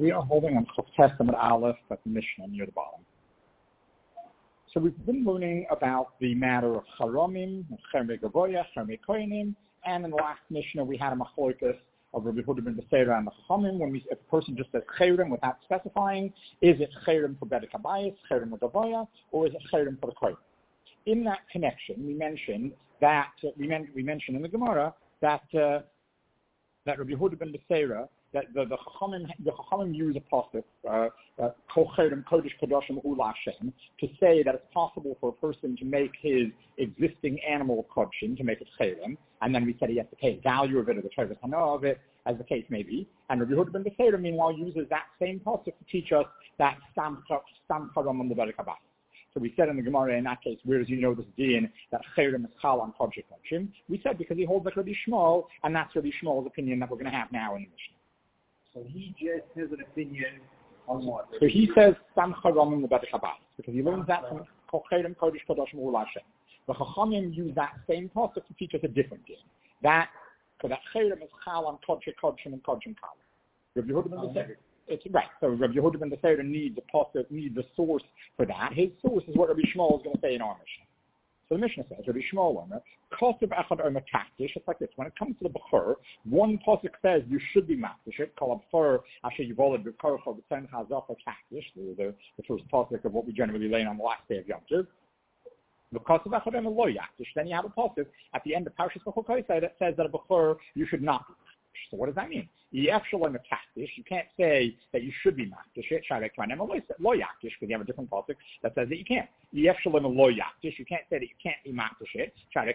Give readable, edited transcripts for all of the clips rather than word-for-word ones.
We are holding on Chaf Testament Aleph at the Mishnah near the bottom. So we've been learning about the matter of Charamim, Chermei Gavoya, Chermei Koyanim, and in the last Mishnah we had a machlokas of Rabbi Yehuda ben Beseira and the Chachamim. When if a person just says Cherim without specifying, is it Cherim for Bedek Habayis, Cherim for Gavoya, or is it Cherim for the Koyin? In that connection, we mentioned that we mentioned in the Gemara that Rabbi Yehuda ben Beseira, that the Chachamim use a pasuk, Kol Cherim Kodesh Kadoshim Ula Hashem, to say that it's possible for a person to make his existing animal kodshim, to make it Cherim, and then we said he has to pay the value of it or the Torah Hana of it, as the case may be. And Rabbi Yehuda ben Beseira, meanwhile, uses that same pasuk to teach us that Stam Charam on the Bedek Habayis. So we said in the Gemara, in that case, where does he know this din that Cherim is Chal on Kodesh Kodshim? We said because he holds like Rabbi Shmuel, and that's Rabbi Shmuel's opinion that we're going to have now in the Mishnah. So he just has an opinion on what? So he says Stam Charam on the Bedek Habayis because he learns that from Cherim Kodesh Kadoshim Ula Hashem. The Chachamim use that same pasuk to teach us a different din. That Cherim is Chal on Kodesh Kodshim and Kodshim Chal. Rabbi Yehuda ben Beseira. It's right. So Rabbi Yehuda ben Beseira needs a pasuk, needs a source for that. His source is what Rabbi Shmuel is going to say in our Mishnah. So the Mishnah says, Rabbi Shmuel Omer, Kosev Echad Omer Taktish. It's like this. When it comes to the Bechor, one pasuk says you should be Maktish. It called Bechor Asher Yivoled Bechor for the Tzem Chazaf Taktish. The first pasuk of what we generally learn on the last day of Yom Tov. The Kosev Echad Omer Lo Yaktish. Then you have a pasuk at the end of Parshas Bechor that says that a Bechor you should not be. So what does that mean? You can't say that you should be makdish. Lo yakdish, because you have a different pasuk that says that you can't. You can't say that you can't be makdish.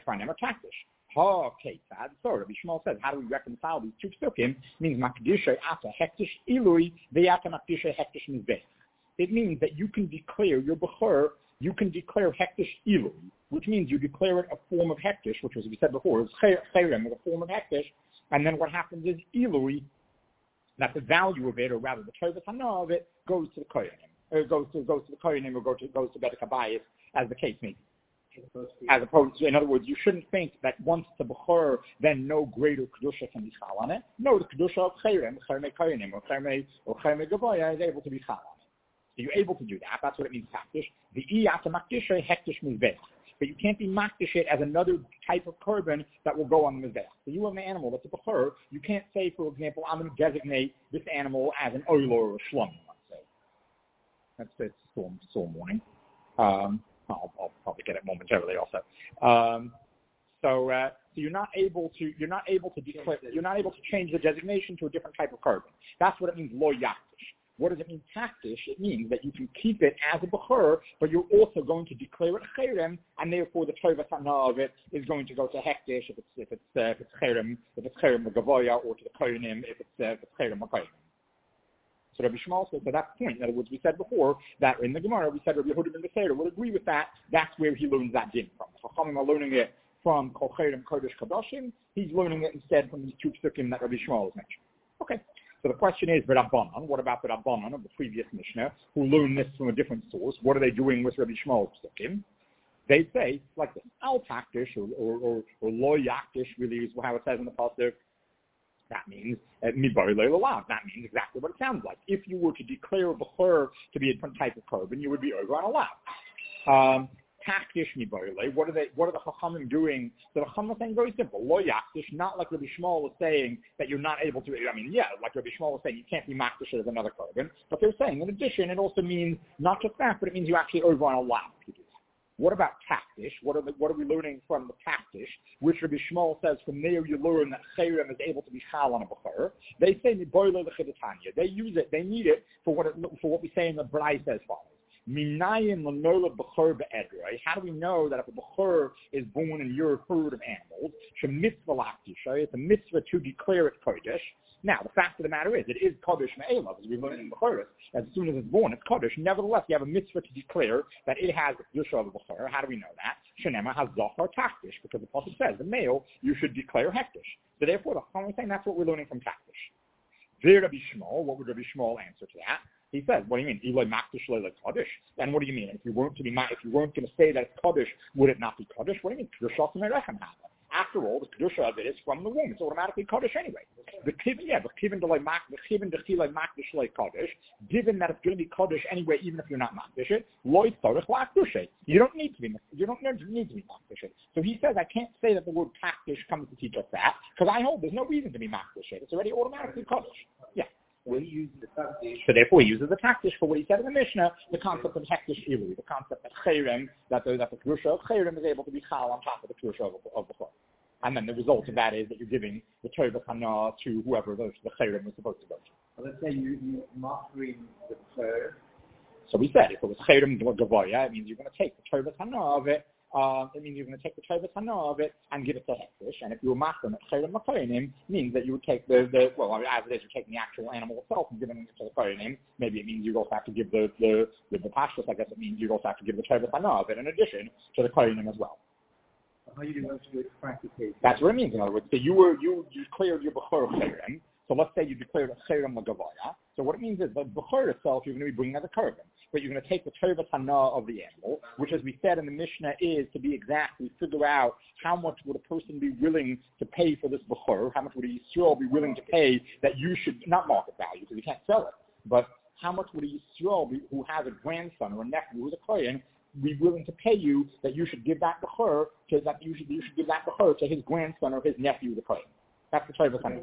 So Rabbi Shmuel says, how do we reconcile these two psukim? It means makdish ata hektish ilui v'yata makdish hektish mizbeh. It means that you can declare your bechor. You can declare hektish ilui, which means you declare it a form of hektish, which was we said before is cherem, a form of hektish. And then what happens is ilui, that the value of it, or rather the Torah Hana of it, goes to the Koyanim, or goes to the Koyanim, or goes to Bedek Habayis, as the case may be. As opposed to, in other words, you shouldn't think that once the Bechor, then no greater Kedusha can be Chal on it. No, the Kedusha of Cherem, Chermei Koyanim, or Chermei Gavoya is able to be Chal on it. So you're able to do that. That's what it means, Taktish. The Iyata Makdisha Hektish Mizbech. But you can't be makdish it as another type of korban that will go on the mizbech. So you have an animal that's a bechor. You can't say, for example, I'm going to designate this animal as an oiler or a shlum, let's say. That's storm warning. I'll probably get it momentarily also. So you're not able to declare, you're not able to change the designation to a different type of korban. That's what it means, lo yakdish. What does it mean, taktish? It means that you can keep it as a bechor, but you're also going to declare it cherem, and therefore the Torah Hana of it is going to go to hektish if it's cherem, gavoya, or to the koyanim if it's cherem or koyanim. So Rabbi Shmuel says to that point, in other words, we said before that in the Gemara we said Rabbi Yehuda ben Beseira would agree with that. That's where he learns that din from. The Chachamim are learning it from Kol Cherem Kodesh Kadoshim. He's learning it instead from these two psukim that Rabbi Shmuel has mentioned. Okay. So the question is, Rabbanan, what about the Rabbanan of the previous Mishnah, who learned this from a different source? What are they doing with Rabbi Shmuel's psukim? They say, like this, al taktish, or lo yaktish, really is how it says in the pasuk. That means, mibar le'lalav. That means exactly what it sounds like. If you were to declare a bechor to be a different type of korban, you would be over on a lab. Taktish mibarle. What are the Chachamim doing? So the Chachamim are saying very simple. Lo yaktish, not like Rabbi Shmuel was saying that you're not able to. I mean, yeah, like Rabbi Shmuel was saying, you can't be maktish as another korban. But they're saying, in addition, it also means not just that, but it means you actually over on a lap if you do that. What about taktish? What are we learning from the taktish? Which Rabbi Shmuel says from there you learn that cherem is able to be chal on a bechor. They say miboile l'chidetanya. They use it. They need it for what we say in the Braisa as follows. Minayim l'nola bechor be'edrei. How do we know that if a bechor is born in your herd of animals, shemitzvah la'aktisha, it's a mitzvah to declare it kodesh. Now, the fact of the matter is, it is kodesh me'elav, as we learn in Bechoros. As soon as it's born, it's kodesh. Nevertheless, you have a mitzvah to declare that it has the kedusha of a bechor. How do we know that? Shenema has zachar taktish, because the pasuk says, the male, you should declare hektish. So therefore, the Chachamim is saying that's what we're learning from taktish. Ver Rabbi Shmuel, what would Rabbi Shmuel answer to that? He says, "What do you mean? Eloi makdish leilei kaddish? Then what do you mean? If you weren't going to say that it's kaddish, would it not be kaddish? What do you mean? After after all, the kedusha of it is from the womb. It's automatically kaddish anyway. The kivin kaddish, given that it's going to be kaddish anyway, even if you're not makdish it, loy tzarich la'akdush. You don't need to be makdish it. So he says, I can't say that the word takdish comes to teach us that, because I hold there's no reason to be makdish it. It's already automatically kaddish. Yeah. Well, he uses the takdish. So therefore he uses the takdish for what he said in the Mishnah, the concept of hektish ilui, the concept that cherem, that the kedusha of cherem is able to be chal on top of the kedusha of the chol. And then the result of that is that you're giving the tovas hana to whoever the cherem was supposed to go to. Well, let's say you mastering the prayer. So we said if it was cherem gavoya, it means you're going to take the tovas hana of it. It means you're going to take the tovas hana of it and give it to hektish. And if you were mastering at cherem makoyanim, means that you would take as it is, you're taking the actual animal itself and giving it to the koyanim. Maybe it means you also have to give the pashtus. I guess it means you also have to give the tovas hana of it in addition to the koyanim as well. How do you want to do it practically? That's what it means. In other words, so you declared your bechor cherem. So let's say you declared a cherem l'gavoya. So what it means is the bechor itself you're going to be bringing as a korban, but you're going to take the tovas hana of the animal, which, as we said in the Mishnah, is to be exact. We figure out how much would a person be willing to pay for this bechor, how much would a Yisrael be willing to pay that you should not market value because you can't sell it, but how much would a Yisrael who has a grandson or a nephew who's a kohen be willing to pay you that you should give that bechor to that you should give that bechor to his grandson or his nephew the kohen. That's the tovas hana.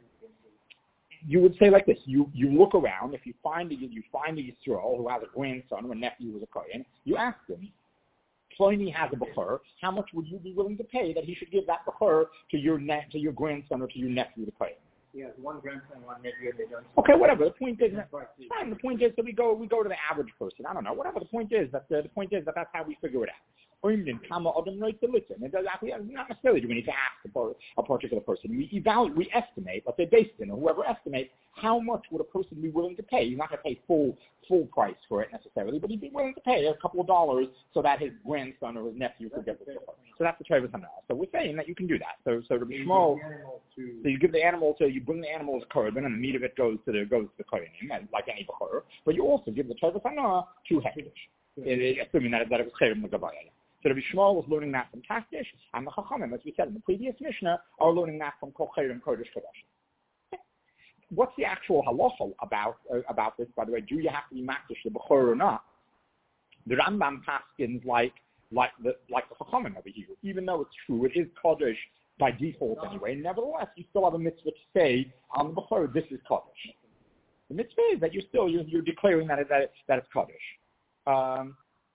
You would say like this: you look around. If you find a Yisrael who has a grandson or a nephew who's a kohen, you ask him, Pliny has a bechor. How much would you be willing to pay that he should give that bechor to your grandson or to your nephew the kohen? Yeah, one grandson, one nephew, they don't. Okay, whatever. The point is, fine. The point is that we go to the average person. I don't know. Whatever. The point is that that's how we figure it out. It does not necessarily do we need to ask a particular person. We estimate, let's say based on whoever estimates how much would a person be willing to pay. He's not going to pay full price for it necessarily, but he'd be willing to pay a couple of dollars so that his grandson or his nephew could get the bechor. So that's the tovas hana. So we're saying that you can do that. So to be small, so you give the animal you bring the animal as a korban, and the meat of it goes to the kohanim, like any bechor. But you also give the tovas hana to hektish, assuming that it was cherem l'gavoya. So Rabbi Shmuel was learning that from Takdish, and the Chachamim, as we said in the previous Mishnah, are learning that from Kol Cherem Kodesh Kodesh. What's the actual halacha about this? By the way, do you have to be makdish the bechor or not? The Rambam paskins like the Chachamim over here, even though it's true, it is Kodesh by default anyway. Nevertheless, you still have a mitzvah to say on the bechor, this is Kodesh. The mitzvah is that you're declaring that it's Kodesh.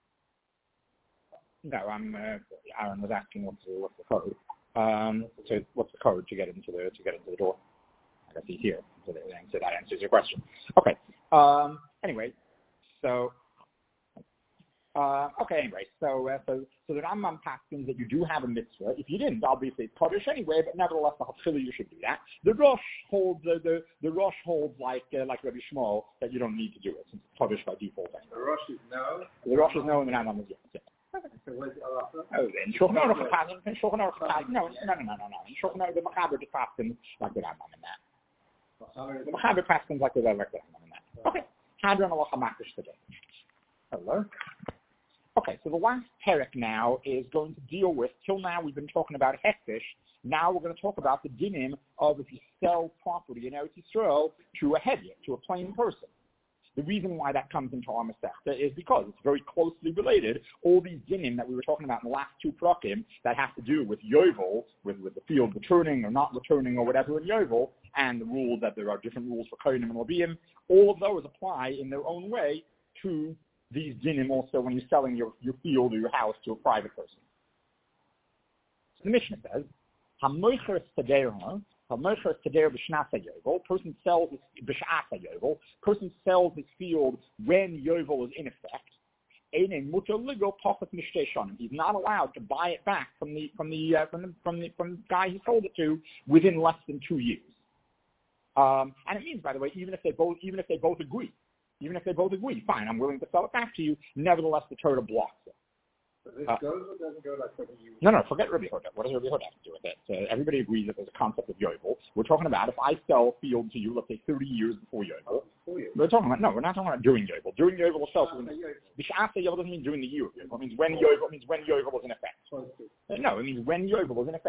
No, Aaron was asking what's the code. So what's the code to get into the door? I guess he's here. So that answers your question. Okay. Anyway, so the Rambam paskins that you do have a mitzvah. If you didn't, obviously it's Kodesh anyway, but nevertheless the Hafchila you should do that. The Rosh holds like Rabbi Shmuel that you don't need to do it since it's Kodesh by default anyway. The Rosh is no. The Rosh is no, and the Rambam is yes. So where's the halacha? Oh, in Shulchan Aruch no. In Shulchan the Mechaber just paskins like the Rambam in that. The Mechaber paskins like the Rambam in that. Okay. Hadron halacha makdish today. Hello. Okay, so the last parak now is going to deal with, till now we've been talking about hektish, now we're going to talk about the dinim of if you sell property in Eretz Yisrael to a hedya, to a plain person. The reason why that comes into our Masechta is because it's very closely related. All these dinim that we were talking about in the last two prakim that have to do with Yovel, with the field returning or not returning or whatever in Yovel, and the rule that there are different rules for Kohanim and Levim, all of those apply in their own way to these dinim also when you're selling your field or your house to a private person. So the Mishnah says, HaMoicher Sederah, HaMoicher Sederah b'Shnasa Yovel, person sells b'Sh'asa Yovel, person sells his field when Yovel is in effect. Einen mutter ligo pachas mishtei shanim. He's not allowed to buy it back from the guy he sold it to within less than 2 years. And it means, by the way, even if they both agree, fine, I'm willing to sell it back to you. Nevertheless, the Torah blocks it. So this goes or doesn't go like what you... No, forget Rabbi Yehuda. What does Rabbi Yehuda have to do with it? Everybody agrees that there's a concept of Yovel. We're talking about if I sell a field to you, let's say 30 years before Yovel. We're not talking about during Yovel. During Yovel itself, B'Sh'asa Yovel doesn't mean during the year of Yovel. It means when Yovel was in effect. No, it means when Yovel was in effect.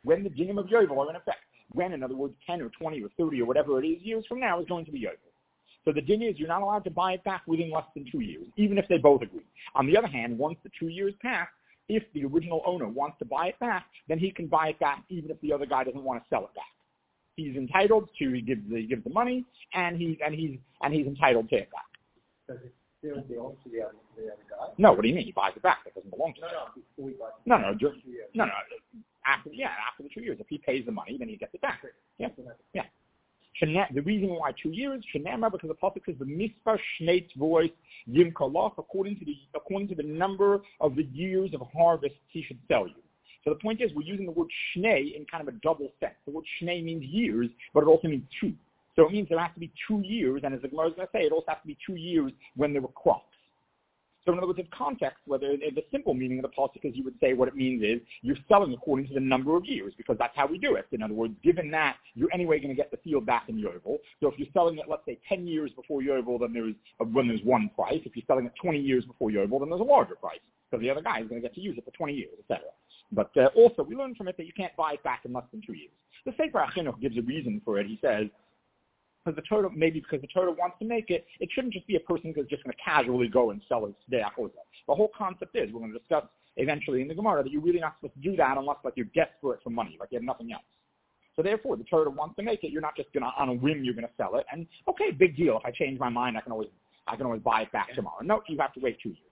when the dinim of Yovel are in effect. When, in other words, 10 or 20 or 30 or whatever it is years from now is going to be Yovel. So the din is you're not allowed to buy it back within less than 2 years, even if they both agree. On the other hand, once the 2 years pass, if the original owner wants to buy it back, then he can buy it back even if the other guy doesn't want to sell it back. He's entitled to, he gives the money, and he's entitled to it back. Does it still belong to the other guy? No, what do you mean? He buys it back. It doesn't belong to him. Before he buys it. No. After the 2 years, if he pays the money, then he gets it back. Yeah. The reason why 2 years, because the pasuk says the mispar shnei voice yim koloch, according to the number of the years of harvest he should sell you. So the point is, we're using the word shnei in kind of a double sense. The word shnei means years, but it also means 2. So it means there has to be 2 years, and as the Gemara is going to say, it also has to be 2 years when there were crops. So in other words, in context, whether the simple meaning of the pasuk is, you would say what it means is you're selling according to the number of years, because that's how we do it. In other words, given that you're anyway going to get the field back in Yovel. So if you're selling it, let's say 10 years before Yovel, then there's one price. If you're selling it 20 years before Yovel, then there's a larger price, because the other guy is going to get to use it for 20 years, etc. But also, we learn from it that you can't buy it back in less than 2 years. The Sefer HaChinuch gives a reason for it. He says, because the Torah wants to make it, it shouldn't just be a person who's just going to casually go and sell his Sdei HaChozeh. The whole concept is, we're going to discuss eventually in the Gemara, that you're really not supposed to do that unless like you're desperate for money, like you have nothing else. So therefore, the Torah wants to make it, you're not just going to, on a whim, you're going to sell it, and okay, big deal. If I change my mind, I can always buy it back tomorrow. No, you have to wait 2 years.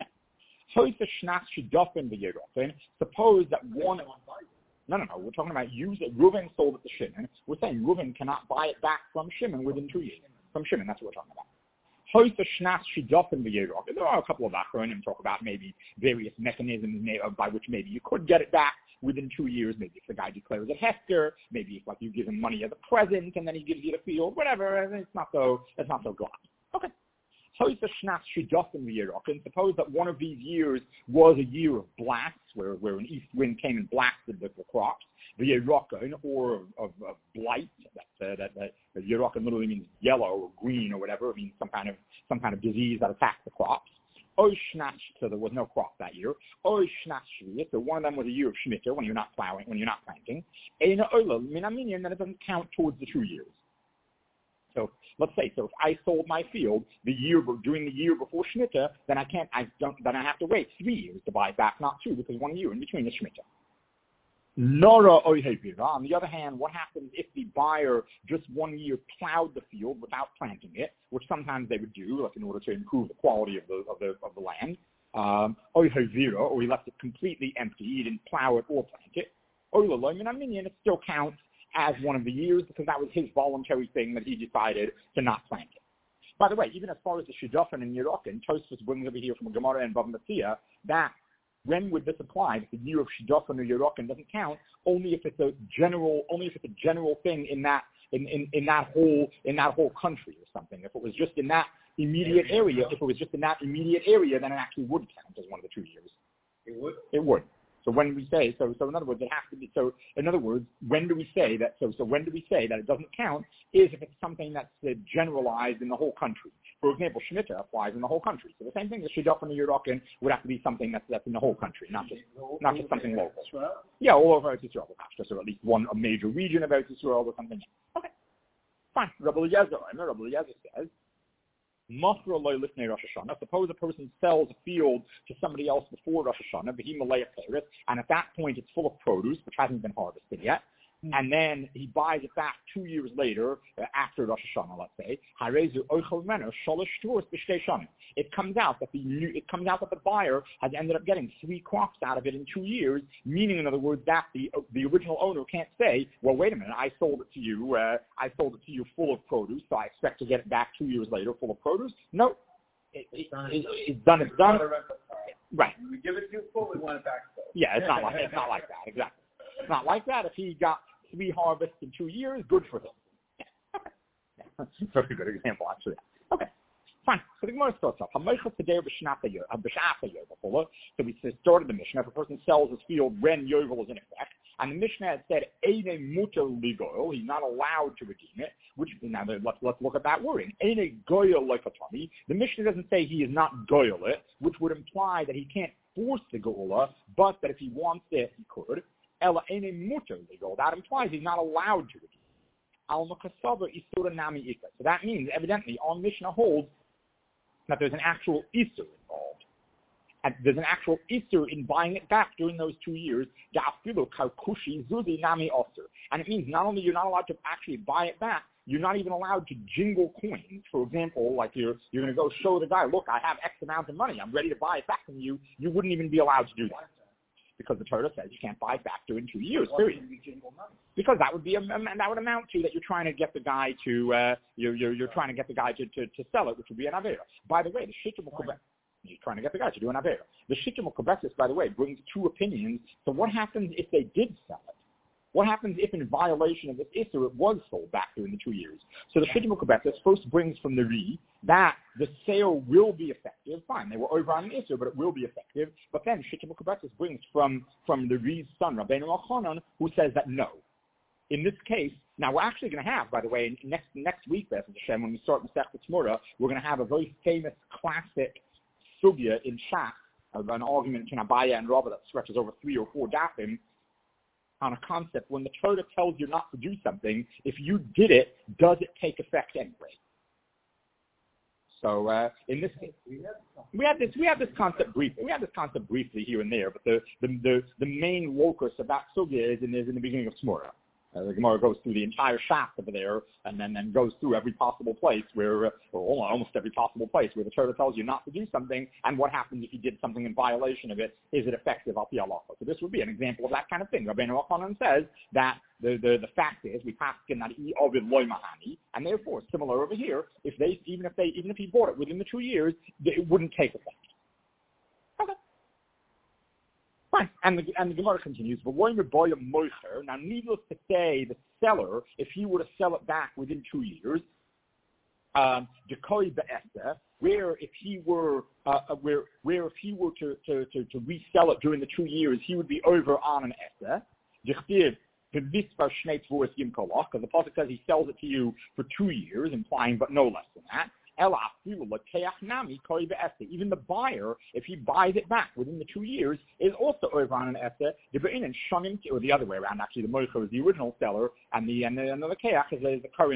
Suppose that one... No. We're talking about Reuven sold it to Shimon. We're saying Reuven cannot buy it back from Shimon within 2 years. From Shimon, that's what we're talking about. There are a couple of Achronim talk about maybe various mechanisms by which maybe you could get it back within 2 years. Maybe if the guy declares it Hester, maybe if like you give him money as a present and then he gives you the field, whatever. It's not so glad. Okay. And suppose that one of these years was a year of blasts, where an east wind came and blasted the crops, the Yerokon, or of blight. That Yerokon literally means yellow or green or whatever. It means some kind of disease that attacked the crops. So there was no crop that year. So one of them was a year of Shemitah, when you're not plowing, when you're not planting. And then it doesn't count towards the 2 years. So let's say, if I sold my field during the year before Shemitah, then I have to wait 3 years to buy it back, not 2, because 1 year in between is Shemitah. On the other hand, what happens if the buyer just 1 year plowed the field without planting it, which sometimes they would do, like in order to improve the quality of the land, or he left it completely empty, he didn't plow it or plant it, it still counts as one of the years, because that was his voluntary thing that he decided to not plant it. By the way, even as far as the Shidduchim and Yerokin, Tosfos brings over here from a Gemara and Bava Metzia that when would this apply? If the year of Shidduchim or Yerokin doesn't count, only if it's a general thing in that whole country or something. If it was just in that immediate area, then it actually would count as one of the 2 years. It would. It would. So when we say, so in other words, it has to be, so in other words, when do we say that it doesn't count is if it's something that's generalized in the whole country. For example, Shemitah applies in the whole country. So the same thing as Shidduchim and Yerokin would have to be something that's in the whole country, not just something local. Yeah, all over Eretz Yisrael, perhaps, or at least a major region of Eretz Yisrael or something. Okay, fine. Rabbi Eliezer says, suppose a person sells a field to somebody else before Rosh Hashanah, and at that point it's full of produce, which hasn't been harvested yet, and then he buys it back 2 years later, after Rosh Hashanah, let's say. It comes out that the buyer has ended up getting 3 crops out of it in 2 years, meaning, in other words, that the original owner can't say, well, wait a minute, I sold it to you full of produce, so I expect to get it back 2 years later full of produce. No, it's done. It's done. Right. We give it to you full, we want it back full. Yeah, it's not like that, exactly. It's not like that. If he got 3 harvests in 2 years, good for him. Very good example, actually. Okay, fine. So the Gemara starts off. So we started the Mishnah. If a person sells his field when Yovel is in effect, and the Mishnah had said, he's not allowed to redeem it, which, now let's look at that wording. The Mishnah doesn't say he is not goyal it, which would imply that he can't force the gola, but that if he wants it, he could. Ela ene mutter legal. That implies he's not allowed to redeem. Al makasava isura nami ika. So that means, evidently, our Mishnah holds that there's an actual isur involved. And there's an actual isur in buying it back during those 2 years. And it means not only you're not allowed to actually buy it back, you're not even allowed to jingle coins. For example, like you're going to go show the guy, look, I have X amount of money. I'm ready to buy it back from you. You wouldn't even be allowed to do that. Because the Torah says you can't buy it back during 2 years, period. Because that would be that would amount to that you're trying to get the guy to you're trying to get the guy to sell it, which would be an avera. By the way, the Shittim Ukubekis, you're trying to get the guy to do an avera. The Shittim Ukubekis, by the way, brings 2 opinions. So what happens if they did sell it? What happens if, in violation of this issur, it was sold back during the 2 years? So the Shittim Ukubekis first brings from the Ri that the sale will be effective. Fine, they were over on an issur, but it will be effective. But then Shittim Ukubekis brings from the Ri's son, Rabbeinu Elchanan, who says that no. In this case, now we're actually going to have, by the way, next week, B'ezras Hashem, when we start Masechet Tzmura, we're going to have a very famous classic sugya in Shas, an argument between Abaya and Rava that stretches over 3 or 4 dafim, on a concept. When the Torah tells you not to do something, if you did it, does it take effect anyway? So in this case, we have this concept briefly here and there, but the main locus of that sugya is in the beginning of Tzmura. The Gemara goes through the entire shaft over there, and then goes through every possible place where, or almost every possible place where the Torah tells you not to do something, and what happens if you did something in violation of it. Is it effective al pi halacha? So this would be an example of that kind of thing. Rabbeinu Elchanan says that the fact is we pass that I ovid loy mahani, and therefore similar over here. Even if he bought it within the 2 years, it wouldn't take effect. Okay. Fine. And the Gemara continues, now needless to say, the seller, if he were to sell it back within 2 years, where if he were to resell it during the 2 years, he would be over on an Essa. Because the Pasuk says he sells it to you for 2 years, implying but no less than that. Even the buyer, if he buys it back within the 2 years, is also over on an Essa, or the other way around. Actually, the Moicher is the original seller, and the Keach is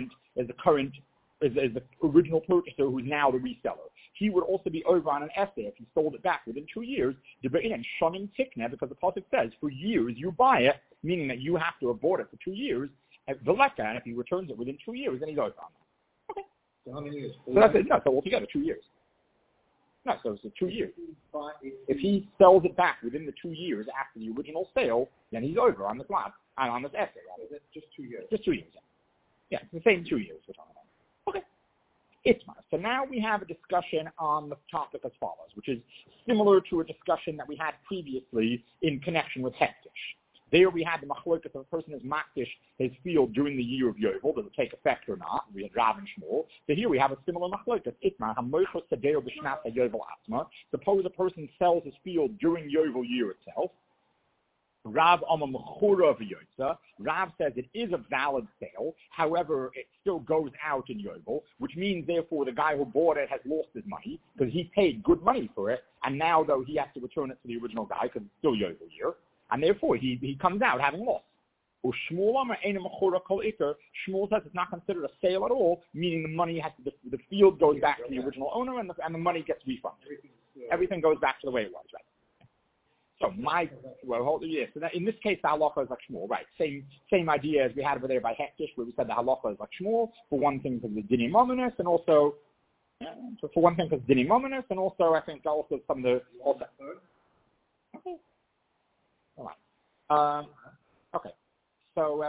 the original purchaser who's now the reseller. He would also be over on an Essa if he sold it back within 2 years, because the Pasuk says for years you buy it, meaning that you have to have bought it for 2 years. And if he returns it within 2 years, then he's over on it. Okay. So how many years? So that's it. No, so altogether 2 years. No, so it's 2 years. If he sells it back within the 2 years after the original sale, then he's over on this lot, and on this Essa. Right? Is it just 2 years? Just 2 years, yeah. It's the same 2 years we're talking about. Okay. Itmar. So now we have a discussion on the topic as follows, which is similar to a discussion that we had previously in connection with Hektish. There we had the machlokas if a person is makdish his field during the year of Yovel, does it take effect or not? We had Rav and Shmuel. So here we have a similar machlokas. Itmar, hamoichos sadeo b'shnat haYovel asma. Suppose a person sells his field during Yovel year itself. Rav Amma Mechura v'Yotza. Rav says it is a valid sale. However, it still goes out in Yovel, which means, therefore, the guy who bought it has lost his money because he paid good money for it, and now, though, he has to return it to the original guy because it's still Yovel year, and therefore he comes out having lost. Shmuel says it's not considered a sale at all, meaning the money the field goes back to the original owner, and the money gets refunded. Everything goes back to the way it was, right? So so that in this case, the halacha is like Shmuel, right? Same idea as we had over there by Hektish, where we said the halacha is like Shmuel, for one thing because of the dinim mominus, and also, for one thing because dinim mominus, and also I think also some of the also. Okay. All right. Okay. So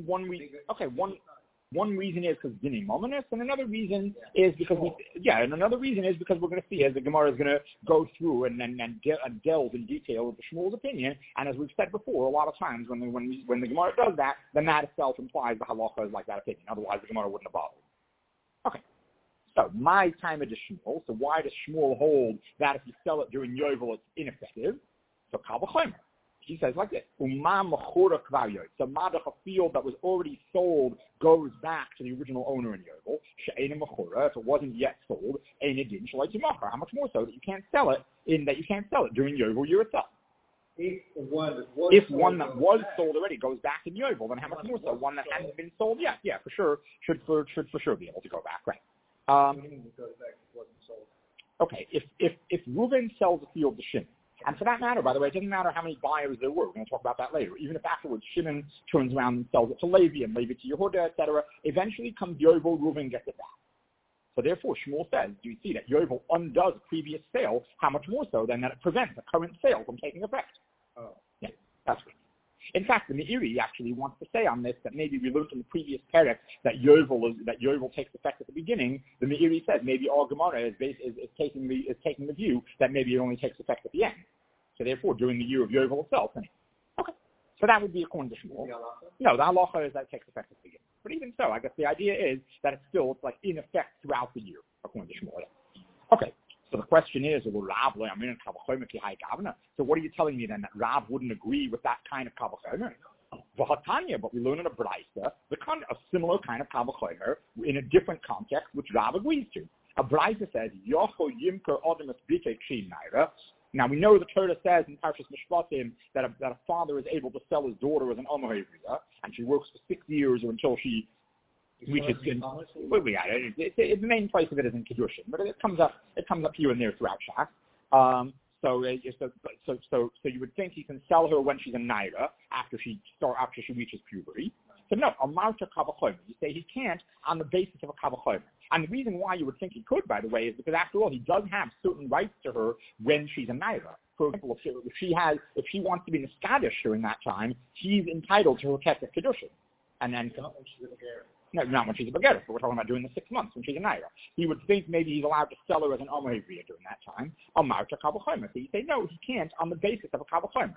one reason is because dinim mominus, and another reason is because we're going to see as the Gemara is going to go through and delve in detail with the Shmuel's opinion, and as we've said before, a lot of times when the Gemara does that, then that itself implies the halacha is like that opinion. Otherwise, the Gemara wouldn't have bothered. Okay. So my time of Shmuel. So why does Shmuel hold that if you sell it during Yovel, it's ineffective? So Kal V'chomer. He says like this: Umam mechura kvar so madach, a field that was already sold, goes back to the original owner in Yovel. She'ena mechura, if it wasn't yet sold, ein edin shalai timacher. How much more so that you can't sell it during Yovel year itself? If one that was sold already goes back in Yovel, then how much more so one that hadn't been sold yet? Yeah, for sure, should for sure be able to go back, right? Okay, if Reuven sells a field to Shimon, and for that matter, by the way, it doesn't matter how many buyers there were. We're going to talk about that later. Even if afterwards Shimon turns around and sells it to Levi and Levi to Yehuda, etc., eventually comes Yovel, Reuven gets it back. So therefore, Shmuel says, do you see that Yovel undoes a previous sale? How much more so than that it prevents a current sale from taking effect? Oh. Yeah, that's right. In fact, the Meiri actually wants to say on this that maybe we learned in the previous parak that Yovel takes effect at the beginning. The Meiri says maybe all Gemara is taking the view that maybe it only takes effect at the end. So therefore, during the year of Yovel itself. Okay. So that would be according to Shmuel. No, the halacha is that it takes effect at the beginning. But even so, I guess the idea is that it's like in effect throughout the year, according to Shmuel. Okay. So the question is, so what are you telling me then, that Rav wouldn't agree with that kind of kavachomer? But we learn in a Braisa a similar kind of kavachomer in a different context, which Rav agrees to. A Braisa says, now we know the Torah says in Parshas Mishpatim that a father is able to sell his daughter as an Omer Hevriya, and she works for 6 years or until she reaches. The main place of it is in Kiddushin, but it comes up here and there throughout Shas. So you would think he can sell her when she's a Naira after she reaches puberty. So no, a Marta Kavachomer. You say he can't on the basis of a Kavachomer. And the reason why you would think he could, by the way, is because after all, he does have certain rights to her when she's a Naira. For example, if she wants to be Neskadish during that time, she's entitled to her Kesef Kiddushin. And then no, not when she's a Begeret, but we're talking about during the 6 months when she's a Naira. He would think maybe he's allowed to sell her as an Omer Hevriya during that time. A Marta Kavachomer. So you say no, he can't on the basis of a Kavachomer.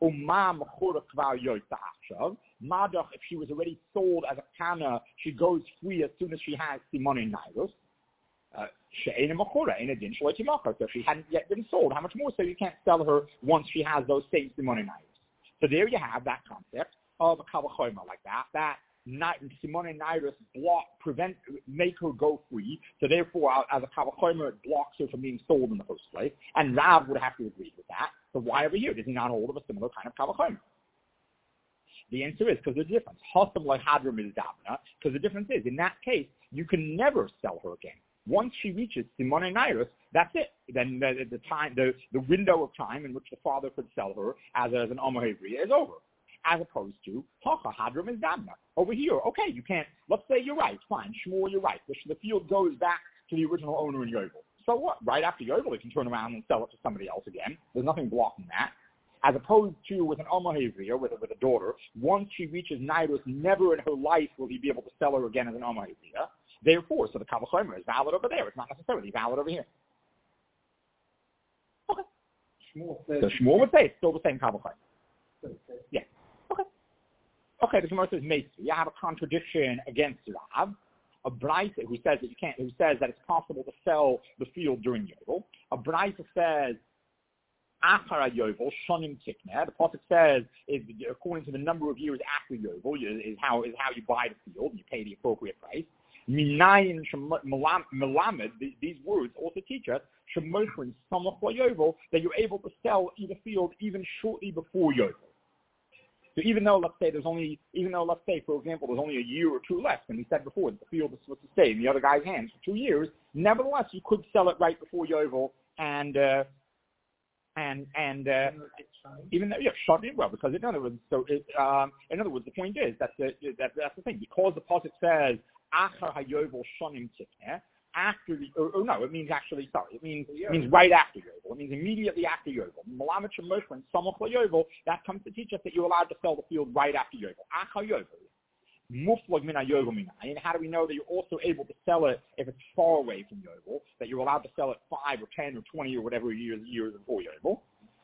Madach, if she was already sold as a Kana, she goes free as soon as she has Simonei Nairus. She'ena Machura, in addition, so if she hadn't yet been sold, how much more so you can't sell her once she has those same Simonei Nairus? So there you have that concept of a Kavachomer like that Simonei Nairus make her go free. So therefore, as a Kavachomer, it blocks her from being sold in the first place. And Rav would have to agree with that. So why over here does he not hold of a similar kind of Kavachomer? The answer is because there's a difference. Because the difference is, in that case, you can never sell her again. Once she reaches Simonei Nairus, that's it. Then the window of time in which the father could sell her as an Omer Hevriya is over. As opposed to Hadram is Damna. Over here, okay, you can't. Let's say you're right. Fine, Shmuel, you're right. The field goes back to the original owner in Yovel. So what? Right after Yovel, he can turn around and sell it to somebody else again. There's nothing blocking that. As opposed to with an Omer Hevriya, with a daughter, once she reaches Nairus, never in her life will he be able to sell her again as an Omer Hevriya. Therefore, so the Kavachomer is valid over there. It's not necessarily valid over here. Okay. So Shmuel would say it's still the same Kavachomer. Yeah. Okay, the Gemara says, Meisi, you have a contradiction against Rav. A Braisa who says that it's possible to sell the field during Yovel. A Braisa says, Achara Yovel, Shonim Tikneh. The Pasuk says, is according to the number of years after Yovel, is how you buy the field, you pay the appropriate price. Minayin Melamed, these words also teach us, Shemochrin Samach Yovel, that you're able to sell the field even shortly before Yovel. So even though, let's say, for example, there's only a year or two left, and we said before that the field is supposed to stay in the other guy's hands for 2 years, nevertheless, you could sell it right before Yovel, and even though, because in other words, the point is that's the thing, because the pasuk says Achar HaYovel Shonim Tikneh, after it means right after Yovel. It means immediately after Yovel. Malamet Shemoshrin, Samach Yovel, that comes to teach us that you're allowed to sell the field right after Yovel. Achar Yovel. Muflag Mina Yovel Mina. And how do we know that you're also able to sell it if it's far away from Yovel, that you're allowed to sell it 5 or 10 or 20 or whatever years before Yovel?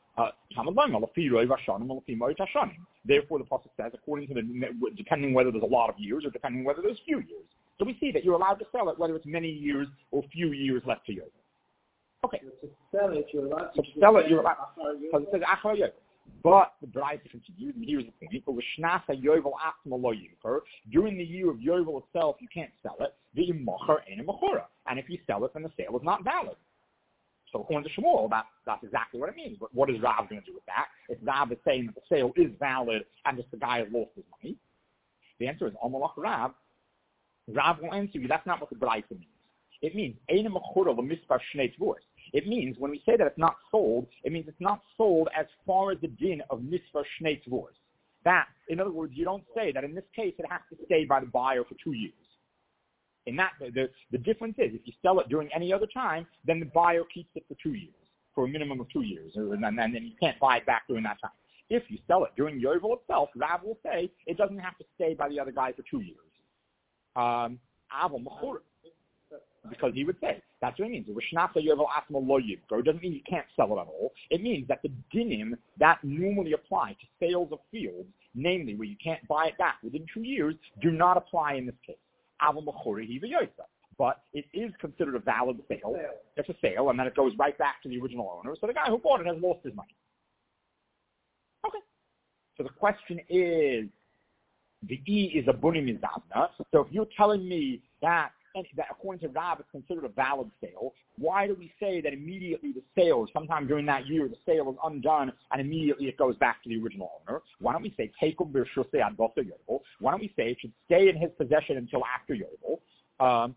Therefore, the pasuk says, according to depending whether there's a lot of years or depending whether there's few years. So we see that you're allowed to sell it whether it's many years or few years left to Yovel. Okay. So to sell it, you're allowed to. Because it says Achar Yovel. But the Braisa continues, and here's the point: during the year of Yovel itself, you can't sell it. And if you sell it, then the sale is not valid. So according to Shmuel, that's exactly what it means. But what is Rav going to do with that? If Rav is saying that the sale is valid and just the guy has lost his money, the answer is Amalach Rav. Rav will answer you, that's not what the Braisa means. It means Eina Mechura L'Mispar Shnei Tvuros. It means when we say that it's not sold, it means it's not sold as far as the din of Mispar Shnei Tvuros. That, in other words, you don't say that in this case it has to stay by the buyer for 2 years. In that, the difference is, if you sell it during any other time, then the buyer keeps it for 2 years, for a minimum of 2 years, and then you can't buy it back during that time. If you sell it during Yovel itself, Rav will say it doesn't have to stay by the other guy for 2 years. Because he would say, that's what it means. It doesn't mean you can't sell it at all. It means that the dinim that normally apply to sales of fields, namely where you can't buy it back within 2 years, do not apply in this case. But it is considered a valid sale. It's a sale, and then it goes right back to the original owner. So the guy who bought it has lost his money. Okay. So the question is, the E is a bunim mizavna. So if you're telling me that according to Rav it's considered a valid sale, why do we say that immediately the sale, sometime during that year, the sale is undone and immediately it goes back to the original owner? Why don't we say Tekum b'Rshusei ad Basa Yovel? Why don't we say it should stay in his possession until after Yovel?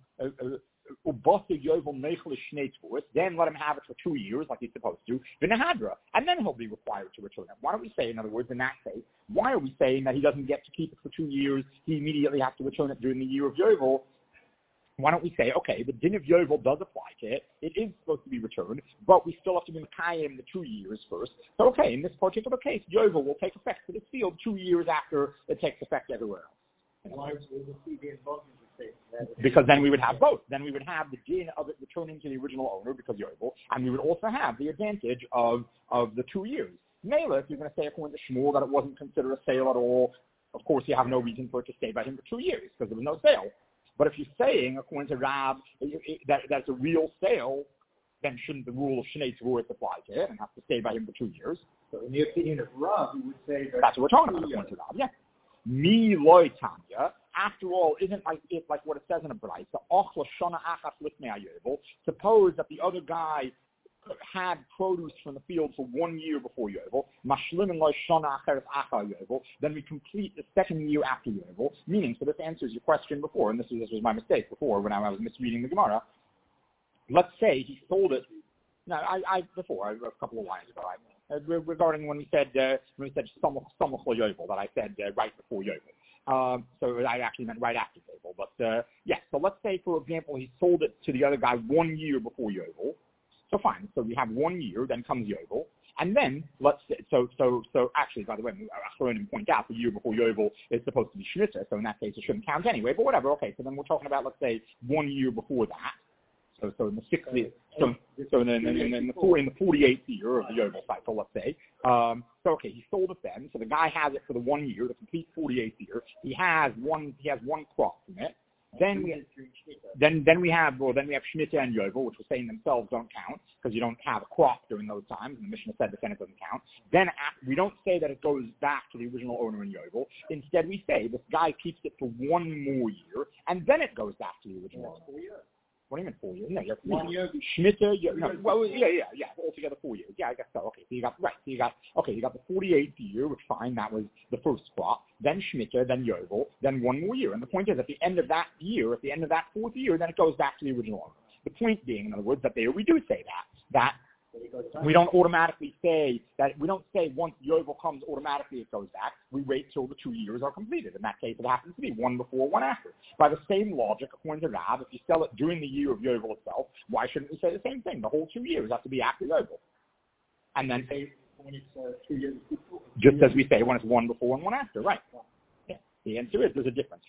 Then let him have it for 2 years, like he's supposed to, v'nehadra, and then he'll be required to return it. Why don't we say, in other words, in that case, why are we saying that he doesn't get to keep it for 2 years, he immediately has to return it during the year of Yovel? Why don't we say, okay, the din of Yovel does apply to it, it is supposed to be returned, but we still have to be Mekayim the 2 years first. So okay, in this particular case, Yovel will take effect for this field 2 years after it takes effect everywhere else. Why would we see the involvement? Because then we would have both. Then we would have the din of it returning to the original owner because Yovel, and we would also have the advantage of the 2 years. Mela, if you're going to say according to Shmuel that it wasn't considered a sale at all, of course you have no reason for it to stay by him for 2 years because there was no sale. But if you're saying, according to Rab, that it's a real sale, then shouldn't the rule of Shnei Tvuros apply to it and have to stay by him for 2 years? So in the opinion of Rab, you would say that's what we're talking about, according to Rab, yeah. Mi loy tanya. After all, isn't it like what it says in a Braisa? Suppose that the other guy had produce from the field for 1 year before Yovel, then we complete the second year after Yovel, meaning, so this answers your question before, and this was my mistake before when I was misreading the Gemara. Let's say he sold it, a couple of lines ago, regarding when we said Samach Yovel, that I said right before Yovel. So I actually meant right after Yovel, but so let's say, for example, he sold it to the other guy 1 year before Yovel. So fine. So we have 1 year, then comes Yovel, and then let's say, so actually, by the way, I want to point out the year before Yovel is supposed to be Shemitah, so in that case it shouldn't count anyway. But whatever. Okay. So then we're talking about, let's say, 1 year before that. So in the 60th, in the 48th year of the Yovel cycle, let's say. So okay, he sold it then. So the guy has it for the 1 year, the complete 48th year. He has one crop from it. Then we have Shemitah and Yovel, which we're saying themselves don't count because you don't have a crop during those times, and the Mishnah said the Senate doesn't count. Then we don't say that it goes back to the original owner in Yovel. Instead, we say this guy keeps it for 1 more year, and then it goes back to the original owner. What do you mean 4 years? No, you have 1 year. Shemitah, altogether 4 years. Yeah, I guess so. Okay, so you got the 48th year, which fine, that was the first crop. Then Shemitah, then Yovel, then 1 more year. And the point is, at the end of that year, at the end of that 4th year, then it goes back to the original owner. The point being, in other words, that there we do say that we don't automatically say that, we don't say once Yovel comes, automatically it goes back. We wait till the 2 years are completed. In that case, it happens to be 1 before, 1 after. By the same logic, according to Rav, if you sell it during the year of Yovel itself, why shouldn't we say the same thing? The whole 2 years have to be after Yovel. And then say, when it's 2 years before. Just as we say when it's 1 before and 1 after, right. Yeah. The answer is there's a difference.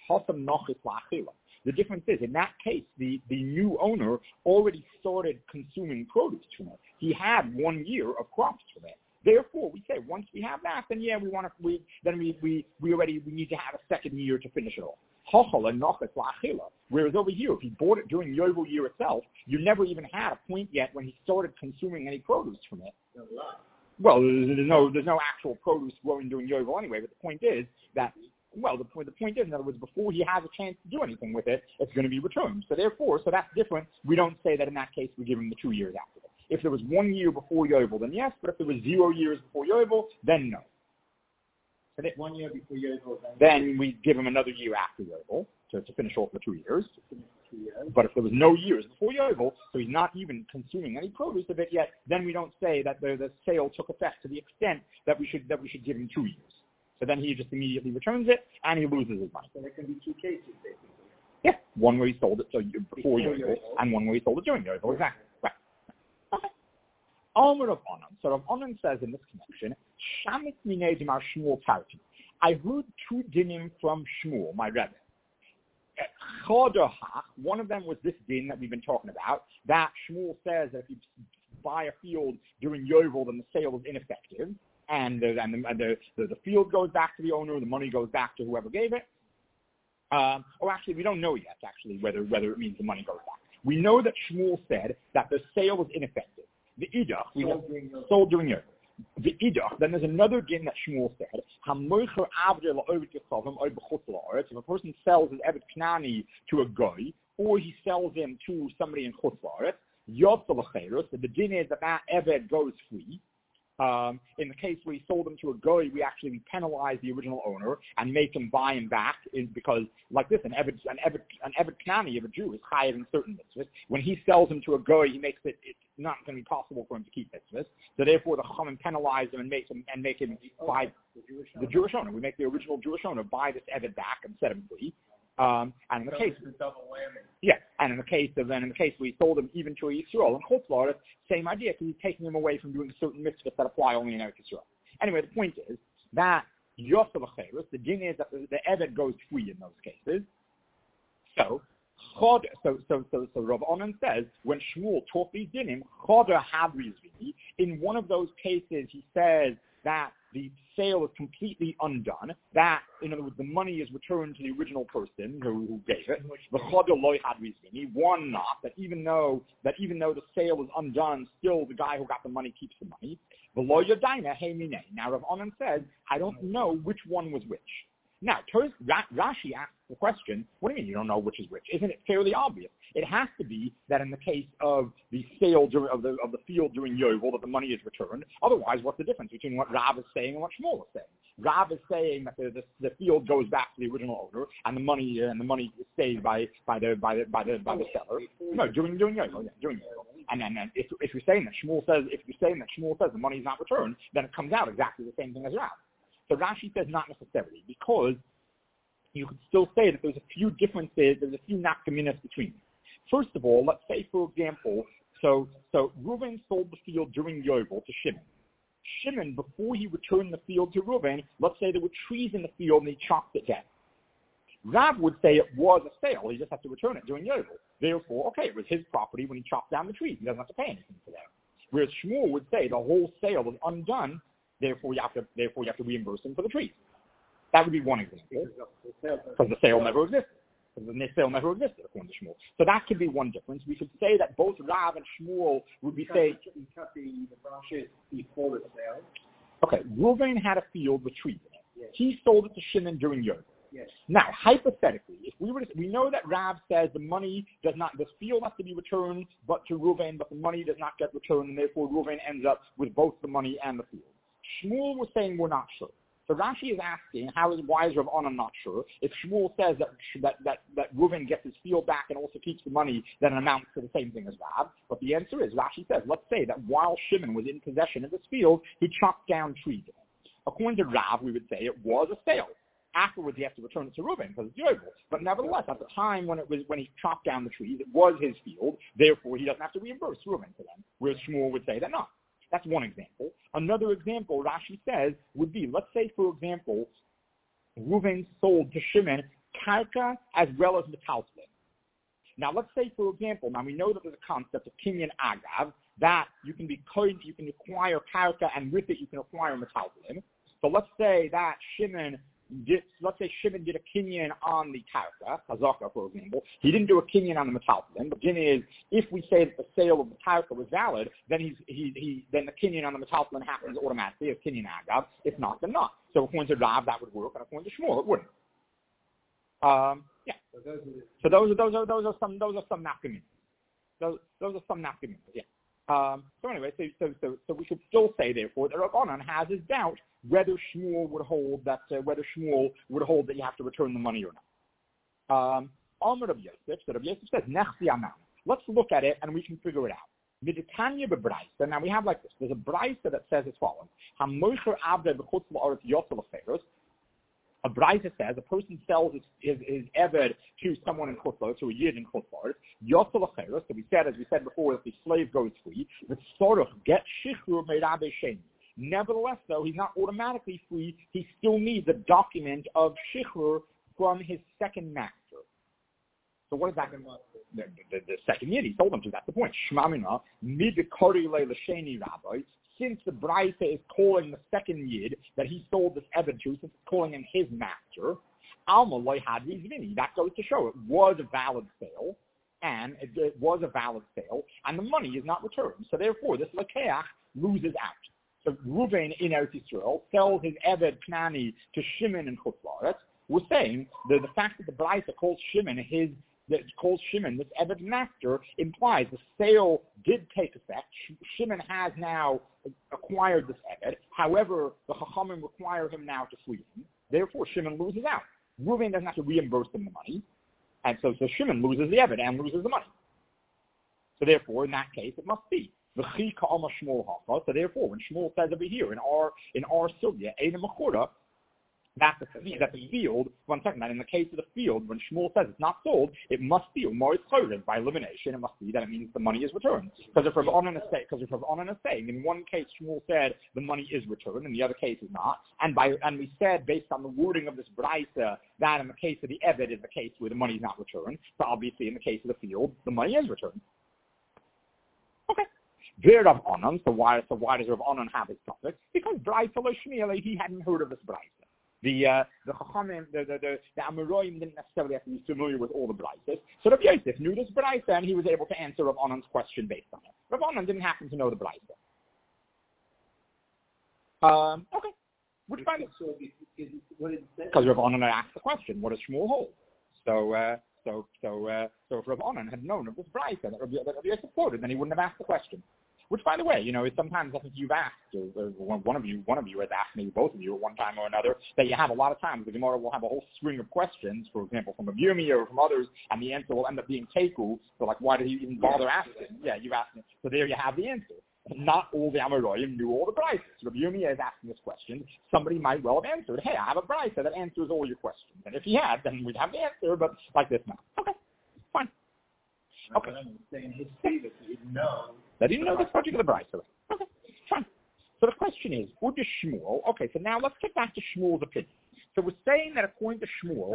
The difference is, in that case, the new owner already started consuming produce from it. He had 1 year of crops from it. Therefore, we say once we have that, then yeah, we need to have a second year to finish it off. Whereas over here, if he bought it during the Yovel year itself, you never even had a point yet when he started consuming any produce from it. Well, there's no actual produce growing during Yovel anyway. But the point is that. Well, the point is, in other words, before he has a chance to do anything with it, it's going to be returned. So therefore, that's different. We don't say that in that case we give him the 2 years after it. If there was 1 year before Yovel, then yes, but if there was 0 years before Yovel, then no. And if 1 year before Yovel, then we give him another year after Yovel to finish off the 2 years. But if there was no years before Yovel, so he's not even consuming any produce of it yet, then we don't say that the sale took effect to the extent that we should give him 2 years. So then he just immediately returns it and he loses his money. So there can be 2 cases, basically. Yeah, one where he sold it before Yovel and one where he sold it during Yovel. Exactly. Right. Okay. Omer of Onan. So Rav Onan says in this connection, Shamit minei mar Shmuel Tarti. I heard 2 dinim from Shmuel, my Rebbe. One of them was this din that we've been talking about, that Shmuel says that if you buy a field during Yovel, then the sale is ineffective, and the field goes back to the owner, the money goes back to whoever gave it. Or actually, we don't know yet, actually, whether it means the money goes back. We know that Shmuel said that the sale was ineffective. The idach, sold during Yovel. The idach, then there's another din that Shmuel said, if a person sells his Evet Knani to a guy, or he sells him to somebody in Chutz La'aretz, the din is that Evet goes free. In the case where he sold them to a goy, we penalize the original owner and make him buy him back, because like this, an Evet Knani of a Jew is higher than certain mitzvahs. When he sells him to a goy, he makes it's not going to be possible for him to keep mitzvahs. So therefore, the Chachamim penalize him and make him buy the Jewish owner. We make the original Jewish owner buy this Evet back and set him free. And in the case, and in the case where he sold him even to a Yisrael in Chutz La'aretz, same idea, because he's taking him away from doing certain mitzvahs that apply only in Eretz Yisrael. Anyway, the point is that Yosef Acheres, the din is that the Evet goes free in those cases. So Rav Onan says when Shmuel taught these dinim, Choder Havrizvi, in one of those cases he says that the sale is completely undone, that, in other words, the money is returned to the original person who gave it. The Choder Loi Hadrizvini, one not, that even though the sale is undone, still the guy who got the money keeps the money. The Lo Yodaina Hey Minei. Now Rav Onan says, I don't know which one was which. Now, Rashi asks the question, what do you mean you don't know which is which? Isn't it fairly obvious? It has to be that in the case of the sale of the field during Yovel, that the money is returned. Otherwise, what's the difference between what Rav is saying and what Shmuel is saying? Rav is saying that the field goes back to the original owner and the money stays by the seller. No, during Yovel, during Yovel. And then if you're saying that Shmuel says the money is not returned, then it comes out exactly the same thing as Rav. So Rashi says not necessarily, because you could still say that there's a few differences, there's a few nafkaminas between them. First of all, let's say, for example, so Reuven sold the field during Yovel to Shimon. Shimon, before he returned the field to Reuven, let's say there were trees in the field and he chopped it down. Rav would say it was a sale, he just has to return it during Yovel. Therefore, okay, it was his property when he chopped down the trees, he doesn't have to pay anything for that. Whereas Shmuel would say the whole sale was undone, therefore you have to reimburse him for the trees. That would be one example. Because the sale never existed. Because the sale never existed, according to Shmuel. So that could be one difference. We could say that both Rav and Shmuel would be saying... You cut the branches before the sale. Okay, Reuven had a field with trees in it. Yes. He sold it to Shimon during Yovel. Yes. Now, hypothetically, if we know that Rav says the field has to be returned but to Reuven, but the money does not get returned, and therefore Reuven ends up with both the money and the field. Shmuel was saying we're not sure. So Rashi is asking, why is Rav Onan not sure? If Shmuel says that Reuven gets his field back and also keeps the money, then it amounts to the same thing as Rav. But the answer is, Rashi says, let's say that while Shimon was in possession of this field, he chopped down trees. According to Rav, we would say it was a sale. Afterwards, he has to return it to Reuven because it's Yovel. But nevertheless, at the time when he chopped down the trees, it was his field. Therefore, he doesn't have to reimburse Reuven for them. Whereas Shmuel would say that not. That's one example. Another example, Rashi says, would be, let's say, for example, Reuven sold to Shimon karka as well as metaltlin. Now, let's say, for example, we know that there's a concept of kinyan agav, that you can acquire karka, and with it you can acquire metaltlin. So let's say that Shimon did a kinyan on the karka, chazaka, for example. He didn't do a kinyan on the metaltlin. The thing is, if we say that the sale of the karka was valid, then then the kinyan on the metaltlin happens automatically as kinyan agav. If not, then not. So according to Rav, that would work, and according to Shmuel, it wouldn't. Yeah. So those are some nafkaminas. Those are some nafkaminas. Yeah. So anyway, so we should still say, therefore, that Rabbanan has his doubt whether Shmuel would hold that you have to return the money or not. Amar Rav Yosef, so Rav Yosef says, Nechsi Aman. Let's look at it and we can figure it out. Miditanya bebraisa. Now we have like this. There's a braisa that says as follows: Hamoicher avdei b'chutz la'aretz yotzei l'cheros. A braisa says a person sells his eved to someone in Chutz, to a yid in Chutz, yotzei l'cheros. So as we said before, if the slave goes free, the tzorach get shichrur me'rabe sheni. Nevertheless, though, he's not automatically free. He still needs a document of shichrur from his second master. So what is that? The second yid, he sold him to. That's the point. Shmamina midikori le'lasheni rabbi. Since the Braisa is calling the second yid that he sold this eved to, since it's calling him his master, alma loy hadri zvini. That goes to show it was a valid sale, and it was a valid sale, and the money is not returned. So therefore, this lakeach loses out. So Ruvain in Eretz Yisrael sells his eved Knani to Shimon in Chutz La'aretz. We're saying the fact that the Braisa calls Shimon this Eved master implies the sale did take effect. Shimon has now acquired this Eved. However, the Chachamim require him now to free him. Therefore, Shimon loses out. Reuven doesn't have to reimburse him the money. And so Shimon loses the Eved and loses the money. So therefore, in that case, it must be. So therefore, when Shmuel says over here in our Sugya, Eina Mechura, that the field, one second, that in the case of the field, when Shmuel says it's not sold, it must be Umaris Chodev. By elimination, it must be that it means the money is returned. Because if Rav Onan is saying, in one case Shmuel said the money is returned, and the other case is not, and we said based on the wording of this Braisa that in the case of the Eved is the case where the money is not returned. So obviously in the case of the field, the money is returned. Okay. Rav Onan. So why does Rav Onan have his topic? Because Braisa lo Shmuel, he hadn't heard of this Braisa. The Chachamim, the Amoraim didn't necessarily have to be familiar with all the Braises. So Rav Yosef knew this Braisa and he was able to answer Rav Onan's question based on it. Rav Onan didn't happen to know the Braisa. Okay. Which by because Rav Onan asked the question, what does Shmuel hold? So if Rav Onan had known of this Braisa that Rav Yosef quoted, then he wouldn't have asked the question. Which, by the way, sometimes I think you've asked, or one of you has asked, maybe both of you at one time or another, that you have a lot of times the Gemara will have a whole string of questions, for example, from a Yirmi or from others, and the answer will end up being Teku. So, like, why did he even bother asking? Yeah, you asked him. So there you have the answer. Not all the Amoraim knew all the Braises. So if Yirmi is asking this question, somebody might well have answered, hey, I have a Braisa that answers all your questions. And if he had, then we'd have the answer, but like this now. Okay, fine. Okay. Saying his status, he didn't know. They didn't know this particular Braisa. Okay, fine. So the question is, Uda Shmuel. Okay, so now let's get back to Shmuel's opinion. So we're saying that according to Shmuel,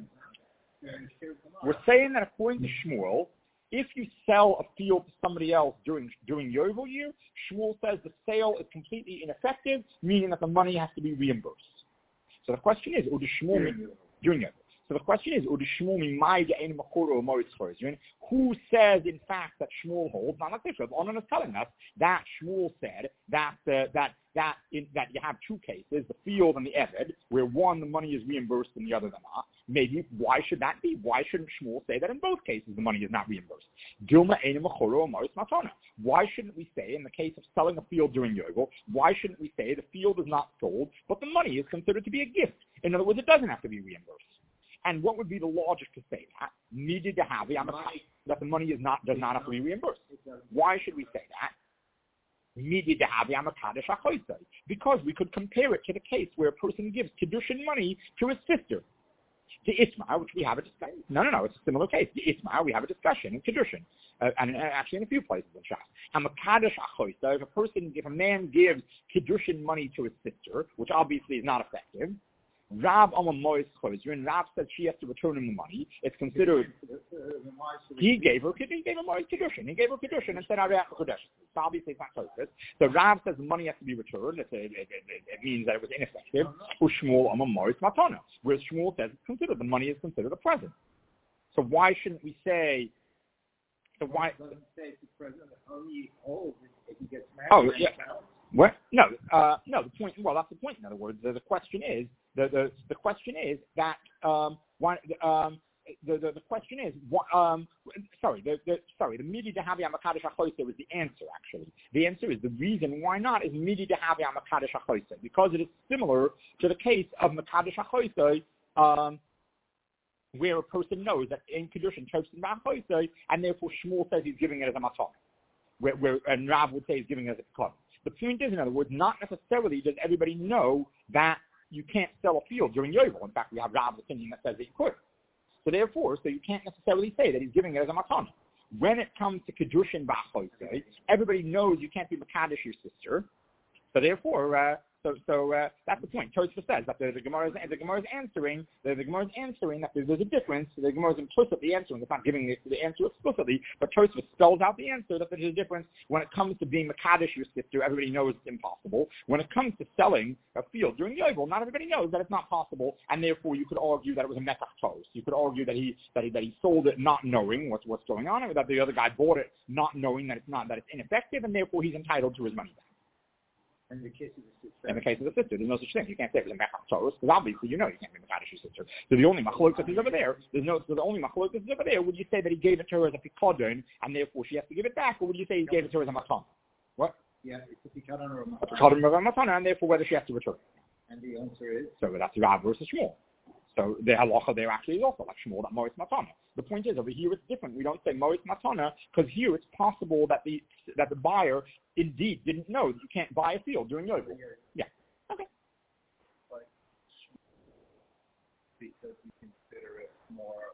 if you sell a field to somebody else during Yovel year, Shmuel says the sale is completely ineffective, meaning that the money has to be reimbursed. So the question is, Uda Shmuel during Yovel. So the question is, who says in fact that Shmuel holds? Now let's say Rav Onan is telling us that Shmuel said that you have two cases, the field and the Eved, where one the money is reimbursed and the other not. Maybe why should that be? Why shouldn't Shmuel say that in both cases the money is not reimbursed? Why shouldn't we say in the case of selling a field during Yovel, why shouldn't we say the field is not sold, but the money is considered to be a gift? In other words, it doesn't have to be reimbursed. And what would be the logic to say that? Needed to have that the money does not have to be reimbursed. Why should we say that? Needed to have because we could compare it to the case where a person gives Kiddushin money to his sister. To Itmar, which we have a discussion. No, it's a similar case. To Itmar, we have a discussion in Kiddushin, and actually in a few places in Shas. If a man gives Kiddushin money to his sister, which obviously is not effective, Rav Rav said she has to return him the money. It's considered he gave her Kiddushin. He gave her Kiddushin and said Areach Kodesh. So obviously it's not Tosfos. So Rav says the money has to be returned. It means that it was ineffective. Shmuel Moritz Matana. Whereas Shmuel says the money is considered a present. So why shouldn't we say? So why? It doesn't say it's a present. Only holds if he gets married. Oh yeah. What? No. The point. Well, that's the point. In other words, the question is the question is that why. The question is, the midi dehavi amakadosh hachoyse was the answer. Actually, the answer is the reason why not is midi dehavi amakadosh hachoyse, because it is similar to the case of makadosh hachoyse, where a person knows that in kedushin tosin b'hachoyse, and therefore Shmuel says he's giving it as a matzah, where and Rav would say he's giving it as a kod. The point is, in other words, not necessarily does everybody know that you can't sell a field during Yovel. In fact, we have Rav's opinion that says that you could. So therefore, you can't necessarily say that he's giving it as a matana. When it comes to kedushin b'achoyse, everybody knows you can't be mekadosh your sister. So therefore, that's the point. Tosfos says that the Gemara is answering that there's a difference. The Gemara is implicitly answering. It's not giving the answer explicitly, but Tosfos spells out the answer that there's a difference when it comes to being mekadosh your sister. Everybody knows it's impossible. When it comes to selling a field during Yovel, not everybody knows that it's not possible, and therefore you could argue that it was a metach tos. You could argue that he sold it not knowing what's going on, or that the other guy bought it not knowing that it's ineffective, and therefore he's entitled to his money back. In the case of the sister. In the case of the sister, there's no such thing. You can't say it was a mechach toros, because obviously you know you can't be mekadosh your sister. So the only machlokas is over there. The only machlokas is over there. Would you say that he gave it to her as a pikadon, and therefore she has to give it back, or would you say he gave it to her as a matana? What? Yeah, it's a pikadon or a matana. A pikadon or a matana, and therefore whether she has to return. And the answer is? So that's Rav versus Shmuel. So the halacha there actually is also like Shmuel, that Moritz Matana. The point is, over here it's different. We don't say Moritz Matana, because here it's possible that the buyer indeed didn't know that you can't buy a field during Yovel. Yeah. Okay. Because you consider it more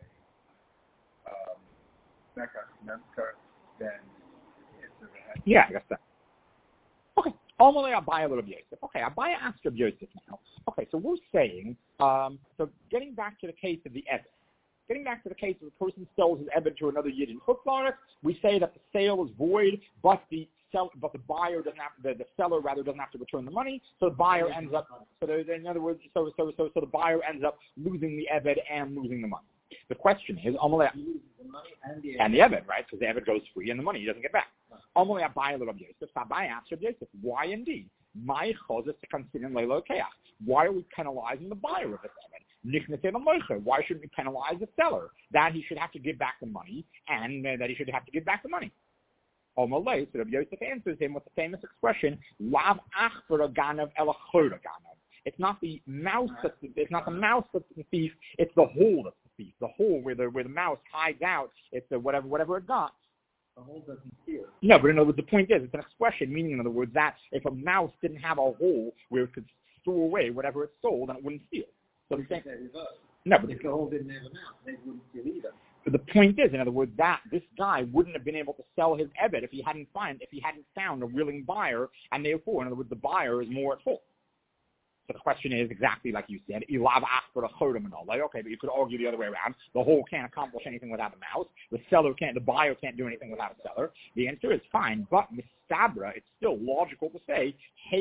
of a mekach memkar than it's a yeah, I guess that. Okay. Normally, I'll buy a little Yosef. Okay, I'll buy an Astra Yosef now. Okay, so we're saying, so getting back to the case of the Ebed. Getting back to the case of a person sells his Ebed to another Yid in Chutzlaretz, we say that the sale is void, but the buyer doesn't have, the seller rather doesn't have to return the money, so the buyer ends up, in other words, so the buyer ends up losing the Ebed and losing the money. The question is, and the Ebed, right? Because the Ebed goes free and the money he doesn't get back. Amalei Abai L'Rab Yosef, Abai asked Rab Yosef, why indeed? My chozes to consider Leilo Keach. Why are we penalizing the buyer of this Ebed? Why shouldn't we penalize the seller? That he should have to give back the money, and that he should have to give back the money. Amalei, so Rab Yosef answers him with the famous expression, Lav Ach V'Raganav Ela Chor Raganav. It's not the mouse that's the thief, it's the hole that's the thief. The hole where the mouse hides out, it's the whatever it got. The hole doesn't steal. No, but in other words, the point is, it's an expression, meaning, in other words, that if a mouse didn't have a hole where it could store away whatever it sold, then it wouldn't steal. So I'm saying, no, but if the hole didn't have a mouse, they wouldn't steal either. But the point is, in other words, that this guy wouldn't have been able to sell his Ebed if he hadn't found a willing buyer, and therefore, in other words, the buyer is more at fault. So the question is exactly like you said, okay, but you could argue the other way around. The hole can't accomplish anything without a mouse. The buyer can't do anything without a seller. The answer is fine, but mistabra, it's still logical to say,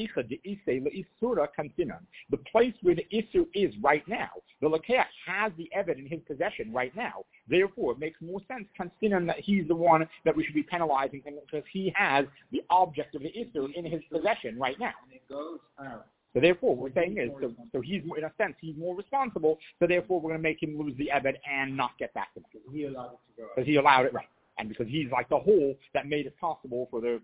the place where the issue is right now, the Lakeach has the Ebed in his possession right now. Therefore, it makes more sense, considering that he's the one that we should be penalizing him because he has the object of the issue in his possession right now. And it goes out. So therefore, what we're saying is, so he's, in a sense, he's more responsible, so therefore we're going to make him lose the Ebed and not get back the money. He allowed it to go. Because he allowed it, right. And because he's like the hole that made it possible for the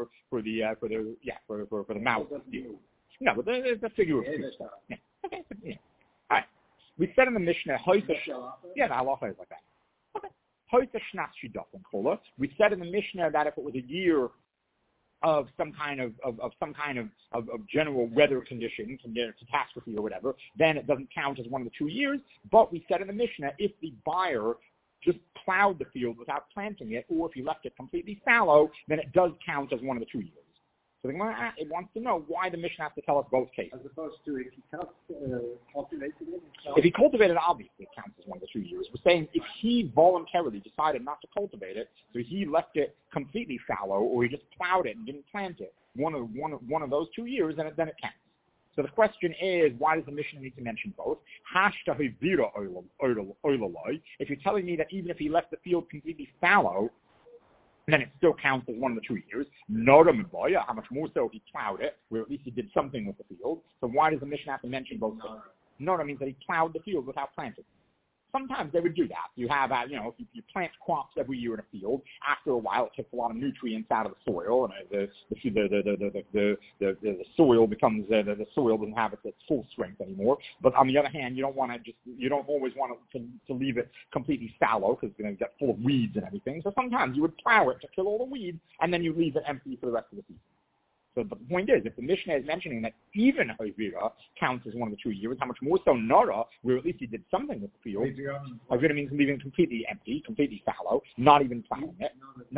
mouse to steal. No, but there's a figure of speech. Yeah. Okay. Yeah. All right. We said in the Mishnah, the halacha is like that. Okay. We said in the Mishnah that if it was a year of some kind of general weather condition, catastrophe or whatever, then it doesn't count as one of the 2 years. But we said in the Mishnah, if the buyer just plowed the field without planting it, or if he left it completely fallow, then it does count as one of the 2 years. So the Gemara wants to know why the Mishnah has to tell us both cases. As opposed to if he cultivated it himself. If he cultivated it, obviously it counts as one of the 2 years. We're saying if he voluntarily decided not to cultivate it, so he left it completely fallow, or he just plowed it and didn't plant it, one of those 2 years, then it counts. So the question is, why does the Mishnah need to mention both? If you're telling me that even if he left the field completely fallow, then it still counts as one of the 2 years. How much more so if he plowed it, where at least he did something with the field. So why does the Mishnah have to mention both things? Nora means that he plowed the field without planting. Sometimes they would do that. You have, if you plant crops every year in a field, after a while it takes a lot of nutrients out of the soil, and the soil becomes the soil doesn't have its full strength anymore. But on the other hand, you don't always want to leave it completely fallow because it's going to get full of weeds and everything. So sometimes you would plow it to kill all the weeds, and then you leave it empty for the rest of the season. So the point is, if the Mishnah is mentioning that even Havira counts as one of the 2 years, how much more so Nara, where at least he did something with the field. Havira means leaving it completely empty, completely fallow, not even plowing it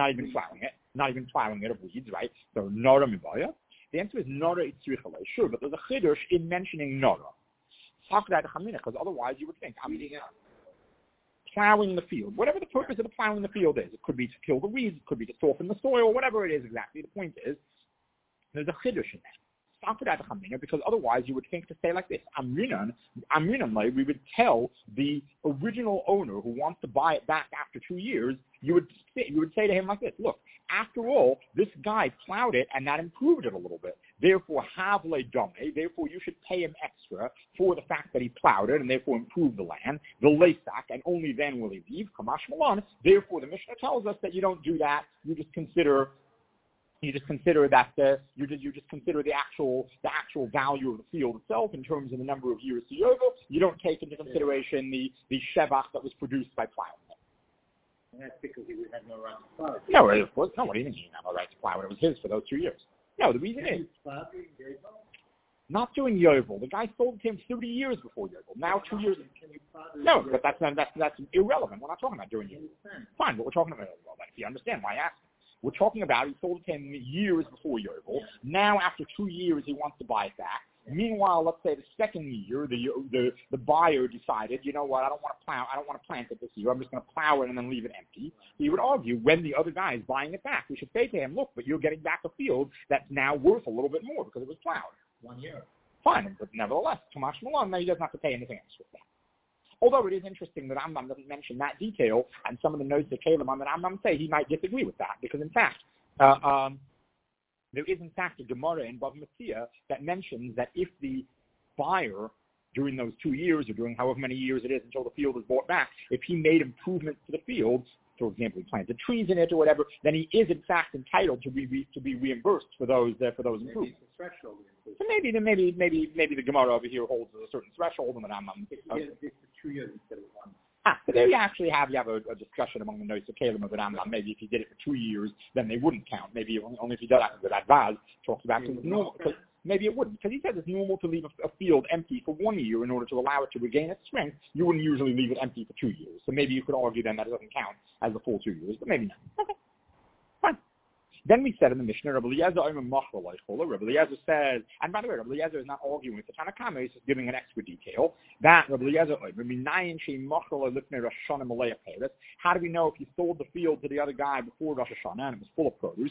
of weeds, right? So Nara Mibaya. The answer is Nara Itzrichale. Sure, but there's a chiddush in mentioning Nara. Because otherwise you would think, plowing the field. Whatever the purpose of the plowing the field is, it could be to kill the weeds, it could be to soften the soil, whatever it is exactly. The point is, there's a chiddush in that. Because otherwise you would think to say like this, Amrinan, we would tell the original owner who wants to buy it back after 2 years, you would say to him like this, look, after all, this guy plowed it and that improved it a little bit. Therefore, have le dame, therefore you should pay him extra for the fact that he plowed it and therefore improved the land, the lesak, and only then will he leave, kamash malan. Therefore, the Mishnah tells us that you don't do that, you just consider that you just consider the actual value of the field itself in terms of the number of years to yovel. You don't take into consideration the shevach that was produced by plowing it. And that's because he had no right to plow it. No, of course, no. What do you mean he had no right to plow it? It was his for those 2 years. No, the reason is not doing yovel. The guy sold it to him 30 years before yovel. Now 2 years. No, but that's irrelevant. We're not talking about doing yovel. Fine, but we're talking about yovel. If you understand why I asked. We're talking about he sold it to him years before yovel. Now, after 2 years, he wants to buy it back. Meanwhile, let's say the second year, the buyer decided, you know what, I don't want to plant it this year. I'm just going to plow it and then leave it empty. He would argue when the other guy is buying it back, we should say to him, look, but you're getting back a field that's now worth a little bit more because it was plowed. 1 year. Fine, but nevertheless, Tomash Malon, now he doesn't have to pay anything extra for that. Although it is interesting that Rambam doesn't mention that detail, and some of the notes that Kalim on the Rambam say he might disagree with that, because in fact, there is in fact a Gemara in Bava Metzia that mentions that if the buyer, during those 2 years, or during however many years it is until the field is bought back, if he made improvements to the field, for example, he planted trees in it or whatever, then he is in fact entitled to be reimbursed for those improvements. So maybe the Gemara over here holds a certain threshold, and the Rambam. It's 2 years instead of 1. So there you have a discussion among the notes of Kalim of the Rambam. Maybe if he did it for 2 years, then they wouldn't count. Maybe only if he does after that Vaz talks about it. Maybe it wouldn't, because he says it's normal to leave a field empty for 1 year in order to allow it to regain its strength. You wouldn't usually leave it empty for 2 years. So maybe you could argue then that it doesn't count as the full 2 years, but maybe not. Okay, fine. Then we said in the Mishnah, Rabbi Eliezer says, and by the way, Rabbi Eliezer is not arguing with the Tanakama, he's just giving an extra detail, that Rabbi Eliezer, how do we know if you sold the field to the other guy before Rosh Hashanah and it was full of produce?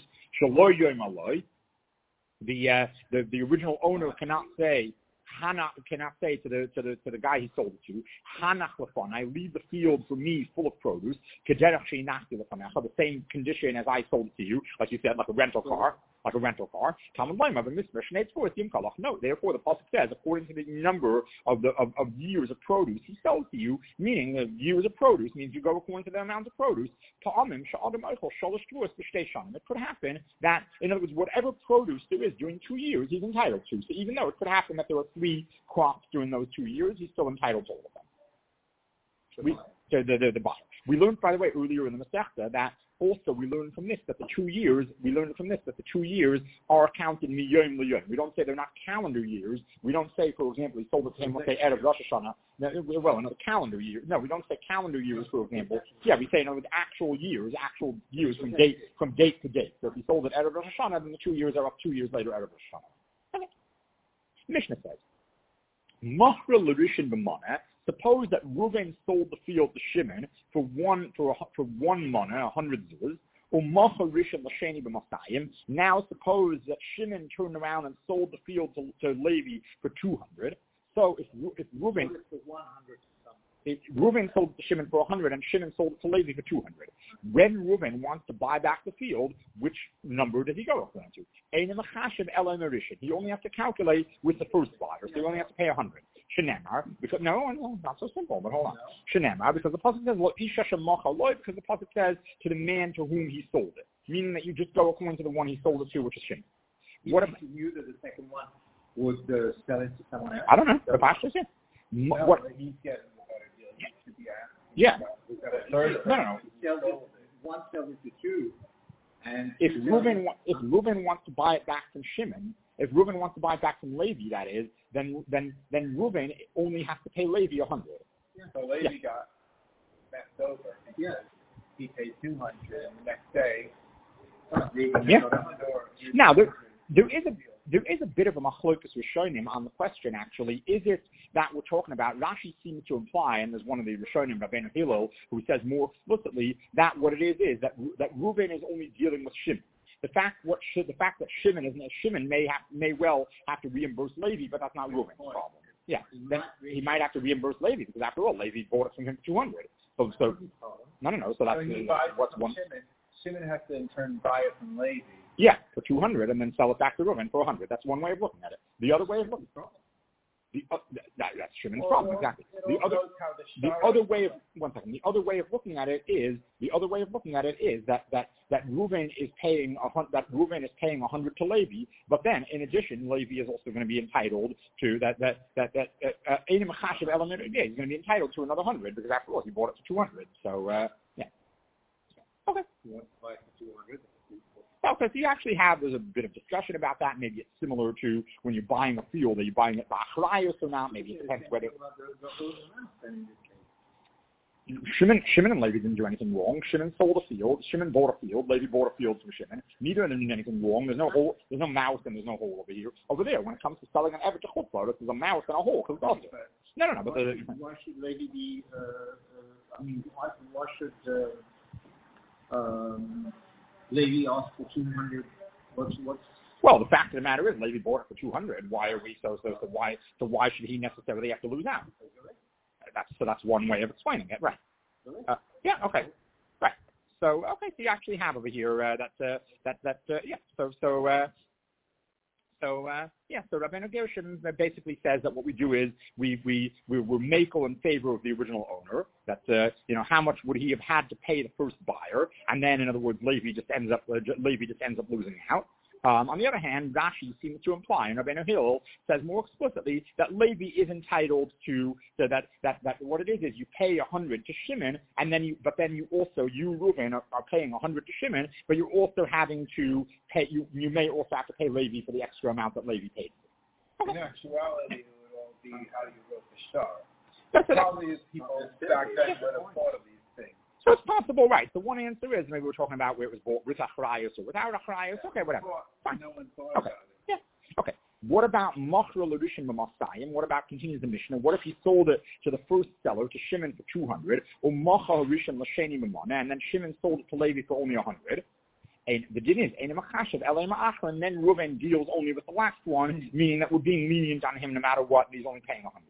The original owner cannot say to the guy he sold it to, Hanach lefon, I leave the field for me full of produce, kederach sheinachti lefanecha, the same condition as I sold it to you, like you said, like a rental car. No, therefore the pasuk says, according to the number of years of produce he sells to you, meaning years of produce means you go according to the amount of produce. It could happen that, in other words, whatever produce there is during 2 years, he's entitled to. So even though it could happen that there were 3 crops during those 2 years, he's still entitled to all of them. The buyer. We learned, by the way, earlier in the Masechta that also we learned from this that the 2 years are counted miyom liyom. We don't say they're not calendar years. We don't say, for example, he sold it to him, let's say, Erev Rosh Hashanah. Well, another calendar year. No, we don't say calendar years, for example. Yeah, we say, actual years from date to date. So if he sold it Erev Rosh Hashanah, then the 2 years are up 2 years later Erev Rosh Hashanah. Okay. Mishnah says, Machra l'rishin b'maneh. Suppose that Reuven sold the field to Shimon for one mana, 100 zuz, or Macha Rishon l'sheni b'masayim. Now suppose that Shimon turned around and sold the field to Levi for 200. So if Reuven sold it to Shimon for 100 and Shimon sold it to Levi for 200. When Reuven wants to buy back the field, which number does he go according to? He only has to calculate with the first buyer, so he only has to pay 100. Shenemar, because no, not so simple, but hold on. Shenemar, because the pasuk says lo isha shemacha loy, because the pasuk says to the man to whom he sold it, meaning that you just go according to the one he sold it to, which is Shimon. What if you knew that the second one would sell it to someone else? I don't know. The pasuk says. No, What? he's getting a better deal. He should be asking. Yeah. No. One sells it to two, and If Reuben wants to buy it back from Shimon, if Reuben wants to buy it back from Levi, that is, then Reuben only has to pay Levi 100. Yeah. So Levi got messed over. Yeah. He paid 200, and the next day, Now there is a bit of a machlokus Rishonim on the question. Actually, is it that we're talking about? Rashi seems to imply, and there's one of the Rishonim, Rabbeinu Hillel, who says more explicitly that what it is that Reuben is only dealing with Shimon. The fact that Shimon may well have to reimburse Levi, but that's not Reuben's problem. Yeah, then he might have to reimburse Levi because after all, Levi bought it from him for 200. So no. So that's what's one. Shimon has to in turn buy it from Levi. Yeah, for 200 and then sell it back to Reuben for 100. That's one way of looking at it. The other way of looking at it. That's Shimon's problem, exactly. The other way of looking at it is that Reuben is paying 100 to Levi, but then in addition, Levi is also going to be entitled to he's going to be entitled to another 100 because after all he bought it for 200. So yeah. Okay. You want to buy it for 200? Okay, so you actually there's a bit of discussion about that. Maybe it's similar to when you're buying a field. Are you buying it by achrayus or not? Maybe it depends whether. Shimon and Levi didn't do anything wrong. Shimon sold a field. Shimon bought a field. Levi bought a field from Shimon. Neither of them did anything wrong. There's no hole. There's no mouse and there's no hole over here. Over there, when it comes to selling an average chutzpah, there's a mouse and a hole. No. But why should Levi be? Why should Levi asked for 200. What's? Well, the fact of the matter is, Levi bought it for 200. Why are we so why should he necessarily have to lose out? That's one way of explaining it, right? Yeah. Okay. Right. So so you actually have over here So Rabbeinu Gershom basically says that what we do is we're makel in favor of the original owner. That how much would he have had to pay the first buyer, and then in other words, Levi just ends up losing out. On the other hand, Rashi seems to imply, and Rabbeinu Hillel says more explicitly that Levi is entitled to that what it is you pay 100 to Shimon, and then you Reuven are paying 100 to Shimon, but you're also having to pay. You may also have to pay Levi for the extra amount that Levi paid. In actuality, it would all be how you wrote the shtar. That's probably people back then would have thought of these things. So it's possible, right? So one answer is maybe we're talking about where it was bought with achrayus or without achrayus. Okay, whatever. Fine. No one thought about it. Yeah. Okay. What about machra l'rishon b'masayim? What about, continues the Mishnah, what if he sold it to the first seller, to Shimon for 200, or machra l'rishon l'sheni b'mana, and then Shimon sold it to Levi for only 100? And the din is, and then Reuven deals only with the last one, meaning that we're being lenient on him no matter what, and he's only paying 100.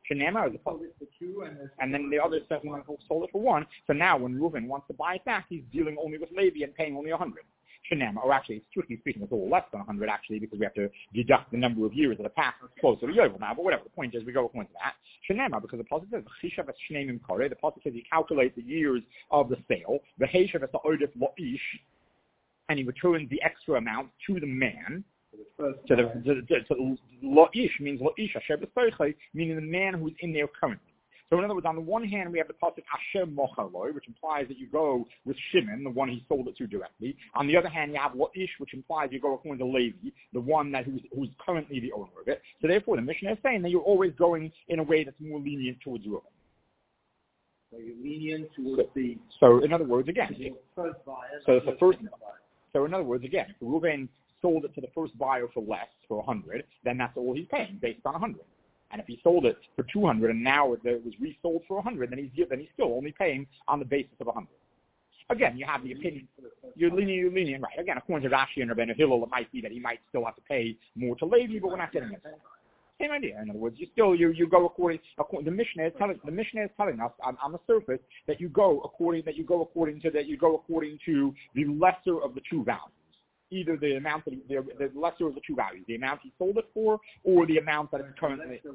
And then the other settlement sold it for 1. So now when Reuven wants to buy it back, he's dealing only with Levi and paying only 100. Shenema, or actually, strictly speaking, it's a little less than 100 actually, because we have to deduct the number of years that have passed closer to Yovel now. But whatever, the point is, we go according to that. Shenema, because the pasuk says the pasuk says he calculates the years of the sale. The heishav the odif lo'ish, and he returns the extra amount to the man. So lo'ish means lo'ish, asher b'soichei, meaning the man who's in there currently. So in other words, on the one hand, we have the pasuk asher mochaloi, which implies that you go with Shimon, the one he sold it to directly. On the other hand, you have lo'ish, which implies you go according to Levi, the one who's currently the owner of it. So therefore, the Mishnah is saying that you're always going in a way that's more lenient towards Reuven. So you're lenient towards the. So in other words, again, first buyer. So it's the first. So in other words, again, if Reuven sold it to the first buyer for less, for 100, then that's all he's paying based on 100. And if he sold it for 200 and now it was resold for 100, then he's still only paying on the basis of 100. Again, you have the opinion. You're lenient, right? Again, according to Rashi and Rabbeinu Hillel, it might be that he might still have to pay more to Levi, but we're not getting it. Same idea. In other words, you go according. The Mishnah is telling us on the surface that you go according to the lesser of the two values. Either the amount that the lesser of the two values, the amount he sold it for, or the amount that it's currently.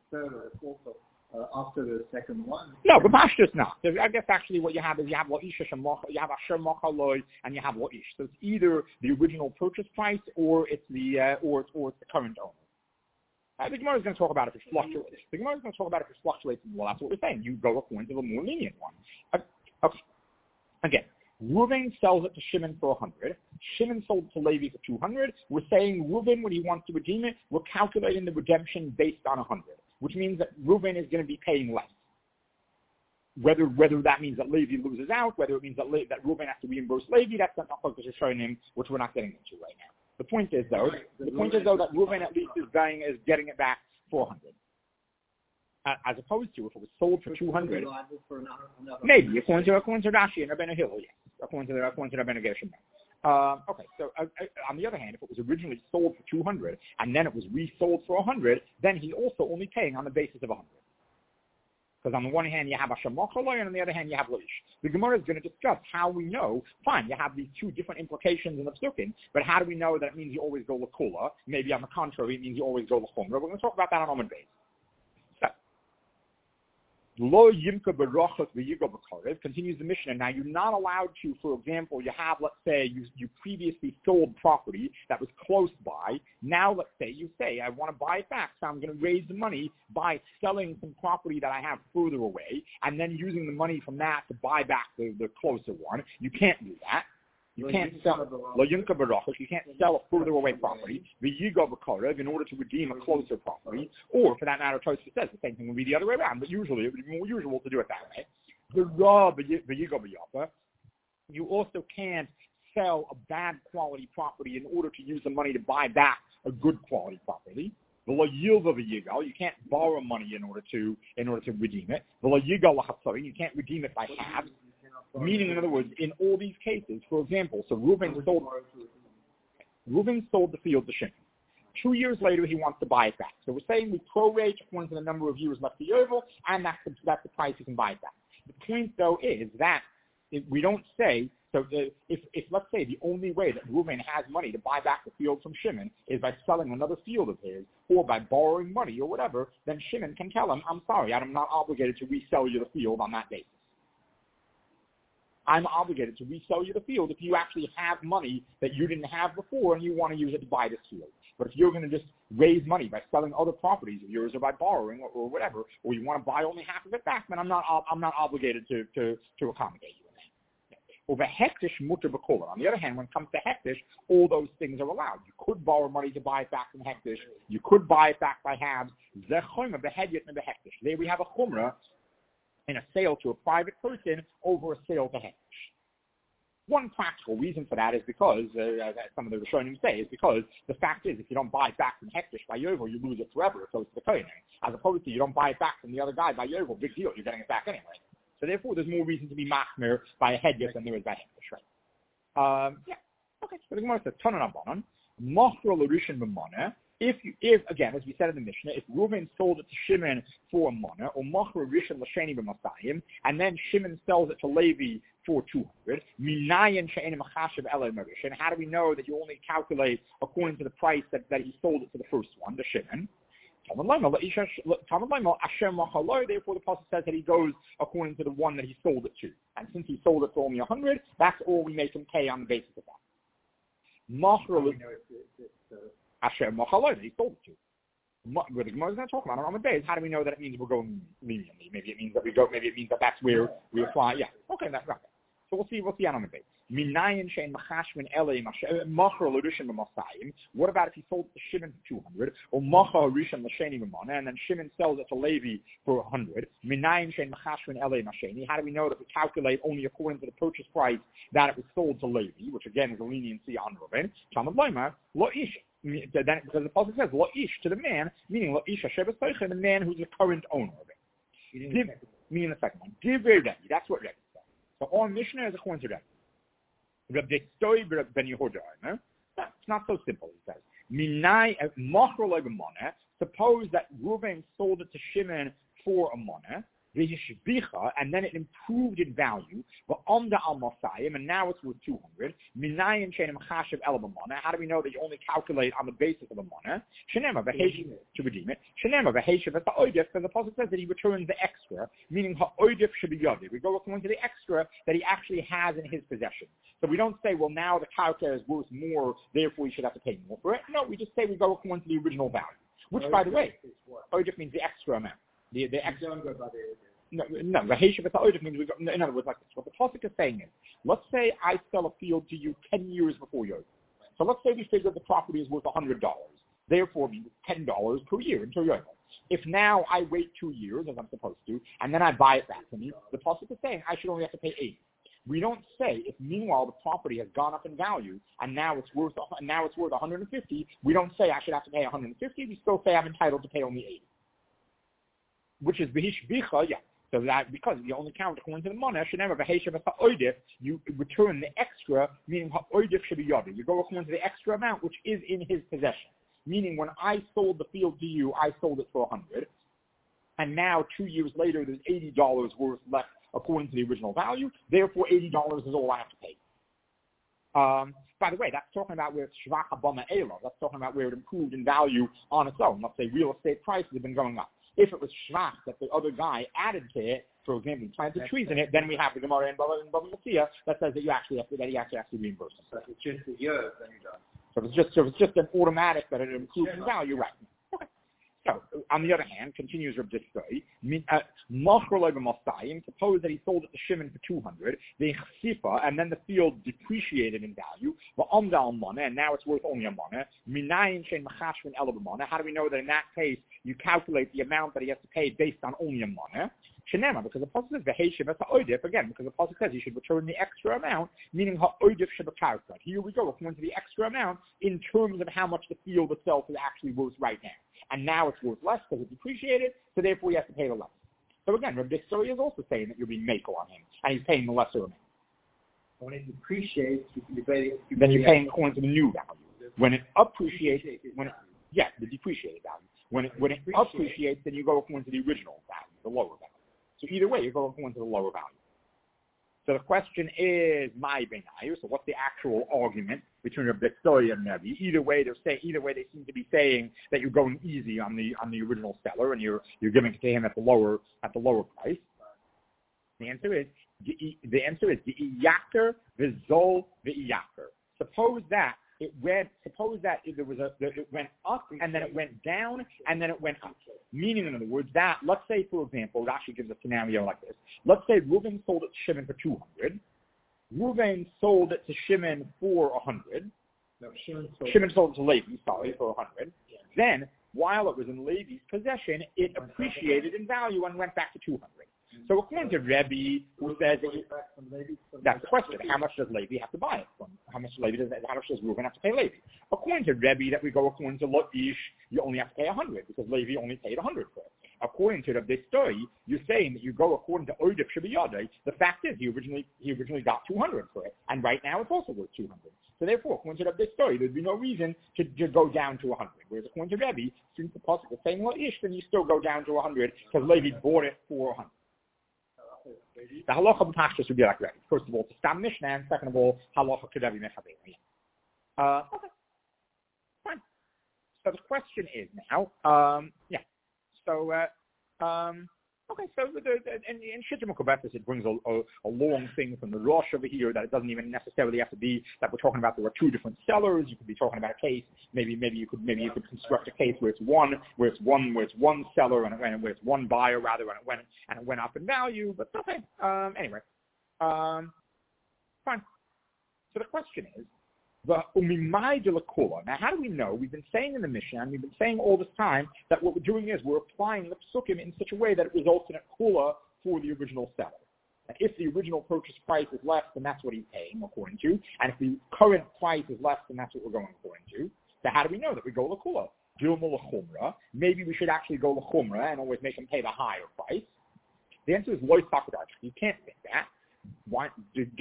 third or the fourth after the second one. No, but Pashtus not. So I guess actually what you have is you have La'ish, you have Asher Machaloi, and you have La'ish. So it's either the original purchase price or it's the or it's the current owner. The Gemara is going to talk about if it fluctuates. The Gemara is going to talk about if it fluctuates. Well, that's what we're saying. You go according to the more lenient one. Okay. Again, Reuven sells it to Shimon for 100. Shimon sold it to Levi for 200. We're saying Reuven, when he wants to redeem it, we're calculating the redemption based on 100, which means that Reuven is going to be paying less. Whether that means that Levi loses out, whether it means that Reuven has to reimburse Levi, that's not focus is showing him, which we're not getting into right now. The point is though that Reuven at least is getting it back for 100. As opposed to if it was sold for 200, maybe according to Rashi and Rabbeinu Hillel, yes. According to Rabbeinu Gershom. Okay, so on the other hand, if it was originally sold for 200 and then it was resold for 100, then he's also only paying on the basis of 100. Because on the one hand you have Asher Machaloi and on the other hand you have Loish. The Gemara is going to discuss how we know, fine, you have these two different implications in the Psukim, but how do we know that it means you always go L'Kula? Maybe on the contrary, it means you always go L'Chumra. We're going to talk about that on Amud Beis. Lo Yimka Barachot V'Yigo B'Karev continues the Mishnah. Now you're not allowed to, for example, you have, let's say, you previously sold property that was close by. Now let's say you say, I want to buy it back, so I'm going to raise the money by selling some property that I have further away, and then using the money from that to buy back the closer one. You can't do that. You can't sell you can't sell a further away property, the Yigo B'Karev, in order to redeem a closer property, or for that matter, Tosfos says the same thing would be the other way around, but usually it would be more usual to do it that way. The Yigo B'Yapa, you also can't sell a bad quality property in order to use the money to buy back a good quality property. The Lo Yilva V'Yigo, you can't borrow money in order to redeem it. The Lo Yigo L'Chatzorin, you can't redeem it by halves. Meaning, in other words, in all these cases, for example, so Reuven sold the field to Shimon. 2 years later, he wants to buy it back. So we're saying we prorate according to the number of years left to Yovel, and that's the price you can buy it back. The point, though, is that we don't say, so if let's say the only way that Reuven has money to buy back the field from Shimon is by selling another field of his, or by borrowing money or whatever, then Shimon can tell him, I'm sorry, I'm not obligated to resell you the field on that basis. I'm obligated to resell you the field if you actually have money that you didn't have before and you want to use it to buy this field. But if you're going to just raise money by selling other properties of yours or by borrowing or whatever, or you want to buy only half of it back, then I'm not obligated to accommodate you in that. Over hektish mutter b'kola. On the other hand, when it comes to hektish, all those things are allowed. You could borrow money to buy it back from hektish. You could buy it back by halves. There we have a chumrah in a sale to a private person over a sale to hektish. One practical reason for that is because, as some of the Rishonim say, is because the fact is, if you don't buy it back from hektish by Yovel, you lose it forever. It goes to the kohen. As opposed to you don't buy it back from the other guy by Yovel, big deal, you're getting it back anyway. So therefore, there's more reason to be machmir by a hedgeh than there is by hektish, right? Okay. So the Gemara says, Tanan Abanon, Machra l'Rishon b'Moneh. If again, as we said in the Mishnah, if Reuven sold it to Shimon for a monah, or Machra Rishon l'Sheni b'Masayim, and then Shimon sells it to Levi for 200, Minayin she'enim achashiv elei marishin. How do we know that you only calculate according to the price that he sold it to the first one, the Shimon? Therefore, the pasuk says that he goes according to the one that he sold it to, and since he sold it for only 100, that's all we make him pay on the basis of that. Machra. Asher Machaloi, he sold it to. What the Gemara is going to talk about on the days, how do we know that it means we're going leniently? Maybe it means that we go. Maybe it means that that's where we apply. Yeah, okay, that's right. So we'll see on the days. Minayin shein machashmin elei machar l'rishon b'masayim. What about if he sold it to Shimon for 200, or machar rishon l'sheni b'mana, and then Shimon sells it to Levi for 100? Minayin shein machashmin elei masheni. How do we know that we calculate only according to the purchase price that it was sold to Levi, which again is a leniency on Reuven? Talmud Loimar lo ish. Because the pasuk says lo ish to the man, meaning lo ish asher b'soicha, the man who's the current owner of it. Meaning the second one. Give Rebbe. That's what Rebbe says. So our Mishnah is according to Rebbe. Rebbe Stoi ben Yehuda. No, it's not so simple. He says minai machar lo b'moneh. Suppose that Reuven sold it to Shimon for a moneh. and then it improved in value, and now it's worth 200. How do we know that you only calculate on the basis of a mana? To redeem it. And the Pasuk says that he returns the extra, meaning ha'oidif should be yodid. We go according to the extra that he actually has in his possession. So we don't say, well, now the calculator is worth more, therefore you should have to pay more for it. No, we just say we go according to the original value. Which, by the way, oidif means the extra amount. The extra. No, the Heshav at the oidif means we go. In other words, like this. What the Pasuk is saying is, let's say I sell a field to you 10 years before yours. So let's say we figure the property is worth $100. Therefore, it means $10 per year until yours. If now I wait 2 years, as I'm supposed to, and then I buy it back from you, the Pasuk is saying I should only have to pay $80. We don't say if meanwhile the property has gone up in value and now it's worth $150. We don't say I should have to pay $150. We still say I'm entitled to pay only $80, which is b'hishbicha. Yeah. So that because you only count according to the money, you return the extra, meaning ha'oidif should be yodid. You go according to the extra amount which is in his possession. Meaning when I sold the field to you, I sold it for $100, and now 2 years later there's $80 worth left according to the original value. Therefore, $80 is all I have to pay. By the way, that's talking about where it's shvach habama elo. That's talking about where it improved in value on its own. Let's say real estate prices have been going up. If it was shvach that the other guy added to it, for example, planted trees in it, then we have the Gemara in Bava Metzia that says that he actually has to reimburse him. So if it's just a year, then you're done. So it's just an automatic that it improves in value, right? Okay. So on the other hand, continues Reb Discoy, suppose that he sold it to Shimon for 200, and then the field depreciated in value, and now it's worth only a mana. How do we know that in that case you calculate the amount that he has to pay based on only a mana? Because the Pasuk says again, because the Pasuk says he should return the extra amount, meaning ha'oidif should be calculated. Here we go according to the extra amount in terms of how much the field itself is actually worth right now. And now it's worth less because it depreciated, so therefore you have to pay the less. So again, Rabbi Discoy is also saying that you're being makel on him, and he's paying the lesser amount. When it depreciates, then you're paying according to the new value. When it appreciates, the depreciated value. When it appreciates, then you go according to the original value, the lower value. So either way, you're going according to the lower value. So the question is, my benayu. So what's the actual argument between Rabbi Discoy and Rabbi? Either way, they seem to be saying that you're going easy on the original seller and you're giving it to him at the lower price. The answer is the yaker v'zol v'iyaker. Suppose that it went up and then it went down and then it went up. Meaning, in other words, that, let's say, for example, Rashi gives a scenario like this. Let's say Reuven sold it to Shimon for 200. Reuven sold it to Shimon for 100. No, Shimon sold it to Levi, for 100. Yeah. Then, while it was in Levi's possession, it appreciated in value and went back to 200. So according to Rebbe, who says that's the question: how much does Levi have to buy it from? How much does Reuven have to pay Levi? According to Rebbe, that we go according to Lotish, you only have to pay 100 because Levi only paid 100 for it. According to the story, you're saying that you go according to Oidif Shebiyadeh. The fact is, he originally got 200 for it, and right now it's also worth 200. So therefore, according to this story, there'd be no reason to go down to 100. Whereas according to Rebbe, since the Pasuk is saying Lotish, then you still go down to 100 because Levi bought it for 100. The halacha b'tachlis would be like that. First of all, to stam mishnah, and second of all, halacha could be mechaber. Okay, fine. So the question is now, okay. So in Shittim Kobetis, it brings a long thing from the Rosh over here that it doesn't even necessarily have to be that we're talking about. There were two different sellers. You could be talking about a case. Maybe you could construct a case where it's one seller and where it's one buyer rather, and it went up in value. But okay. Anyway, fine. So the question is, now, how do we know? We've been saying in the Mishnah, and we've been saying all this time, that what we're doing is we're applying the psukim in such a way that it results in a kula for the original seller. And if the original purchase price is less, then that's what he's paying, according to. And if the current price is less, then that's what we're going according to. So how do we know that we go l'kula? Maybe we should actually go l'chumra and always make him pay the higher price. The answer is loy sakudarch. You can't think that. Why?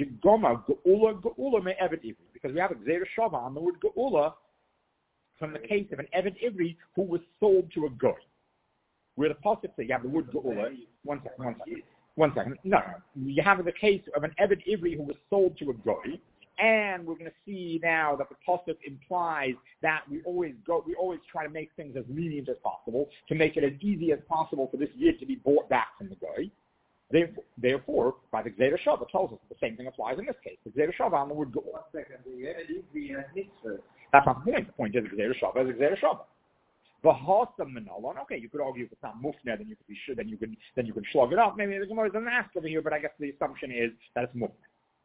Because we have a Gzeir Shava on the word Geula from the case of an Eved Ivri who was sold to a goy. Where the Pasuk says you have the word Geula, One second. No. You have the case of an Eved Ivri who was sold to a goy, and we're going to see now that the pasuk implies that we always try to make things as lenient as possible to make it as easy as possible for this yid to be bought back from the goy. Therefore, by the Gzeira Shava, it tells us the same thing applies in this case. The Gzeira Shava on the word go. 1 second. The Eved Ivri has mitzvah. That's not the point. The point is the Gzeira Shava is the Gzeira Shava. V'hasam menalan. Okay, you could argue if it's not mufne, then you could be sure, then you can slug it up. Maybe the Gemara doesn't ask over here, but I guess the assumption is that it's mufne.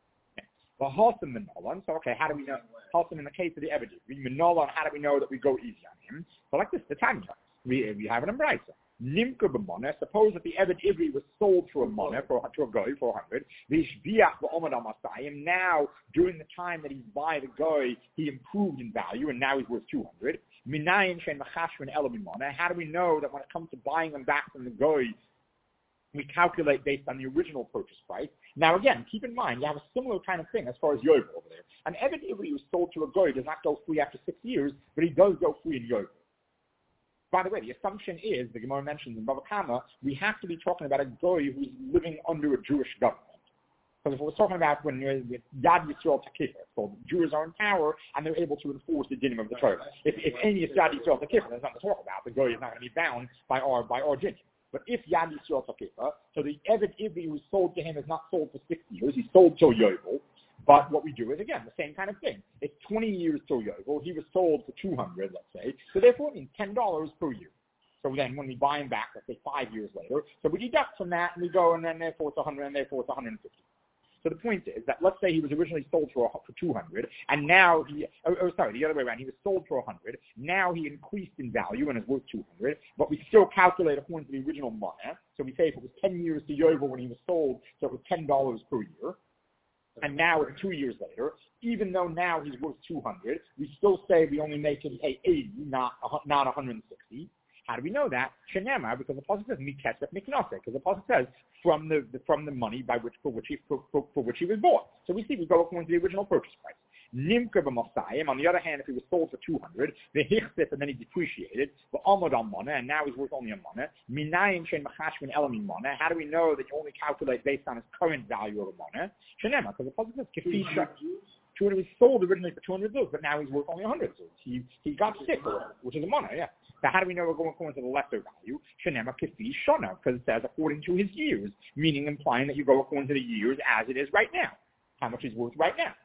V'hasam menalan. So okay, how do we know? Hasam in the case of the Eved Ivri, menalan. How do we know that we go easy on him? So like this, the time we have it in Brisa. Nimker b'moneh. Suppose that the Eved Ivri was sold to a moneh to a goy for 100. V'ishviach v'omad amasayim. Now, during the time that he's by the goy, he improved in value, and now he's worth 200. Minayin shein machashvin elo b'moneh. How do we know that when it comes to buying them back from the goy, we calculate based on the original purchase price? Now, again, keep in mind, you have a similar kind of thing as far as Yovel over there. An Eved Ivri who was sold to a goy does not go free after 6 years, but he does go free in Yovel. By the way, the assumption is, the Gemara mentions in Bava Kama, we have to be talking about a goy who's living under a Jewish government. Because if we're talking about when Yad Yisrael Takifah, so the Jews are in power and they're able to enforce the dinim of the Torah. If any is Yad Yisrael Takifah, there's nothing to talk about. The goy is not going to be bound by our dinim. But if Yad Yisrael Takifah, so the Eved Ivri who's sold to him is not sold for 6 years, he's sold till Yovel. But what we do is, again, the same kind of thing. It's 20 years till Yovel. He was sold for 200, let's say. So therefore, it means $10 per year. So then when we buy him back, let's say 5 years later, so we deduct from that and we go, and then therefore it's 100, and therefore it's 150. So the point is that let's say he was originally sold for 200, and now the other way around. He was sold for 100. Now he increased in value and is worth 200, but we still calculate according to the original money. So we say if it was 10 years to Yovel when he was sold, so it was $10 per year. And now it's 2 years later, even though now he's worth 200, we still say we only make him pay 80, not 160. How do we know that? Shenema, because the pasuk says mikesef miknase, because the pasuk says from the money for which he was bought. So we see we go according to the original purchase price. Nimker b'mosayim. On the other hand, if he was sold for 200, the hichsif and then he depreciated, the amod al moneh, and now he's worth only a moneh. Minayin shein machashvin elamin moneh. How do we know that you only calculate based on his current value of a moneh? Shenema, because the pasuk says kifi 200 was sold originally for 200 zuz, but now he's worth only 100 zuz. He got sick, which is a money, yeah. So how do we know we're going according to the lesser value? Shenema kifi shana, because it says according to his years, meaning implying that you go according to the years as it is right now, how much he's worth right now.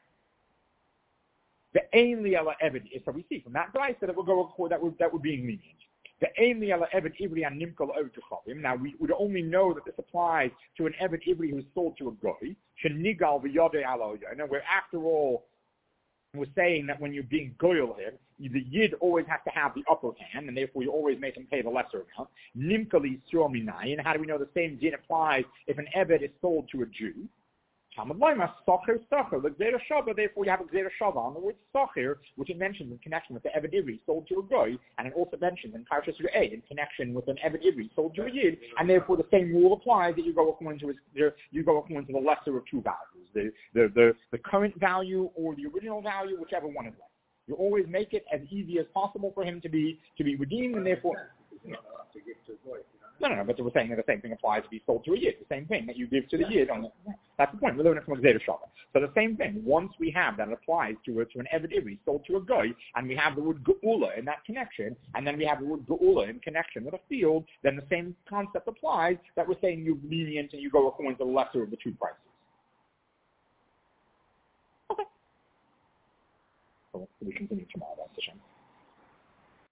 The Ein Li'ela Eved is, so we see from that Brisa that we'll go according that we're being lenient. The Ein Li'ela Eved Ivri an Nimkal Eved Tuchavim. Now we would only know that this applies to an Eved Ivri who's sold to a goy. Shenigal v'yodei alo yana. Where after all, we're saying that when you're being goyal here, the yid always has to have the upper hand, and therefore you always make him pay the lesser amount. Nimkali Sur Minayin. How do we know the same din applies if an Eved is sold to a Jew? Therefore you have a Gzeira Shava on the word Socher, which it mentions in connection with the Eved Ivri sold to a goy, and it also mentions in Parshas Re'eh in connection with an Eved Ivri sold to a Yid, and therefore the same rule applies that you go according to the lesser of two values, the current value or the original value, whichever one is less. You always make it as easy as possible for him to be redeemed, and therefore. No, but we're saying that the same thing applies to be sold to a Yid. The same thing that you give to the Yid. That's the point. We're living it from a Gzeira Shava. So the same thing, once we have that, it applies to an Eved Ivri sold to a goy, and we have the word Geula in that connection, and then we have the word Geula in connection with a field, then the same concept applies that we're saying you're lenient and you go according to the lesser of the two prices. Okay. So we continue tomorrow. That's the shame.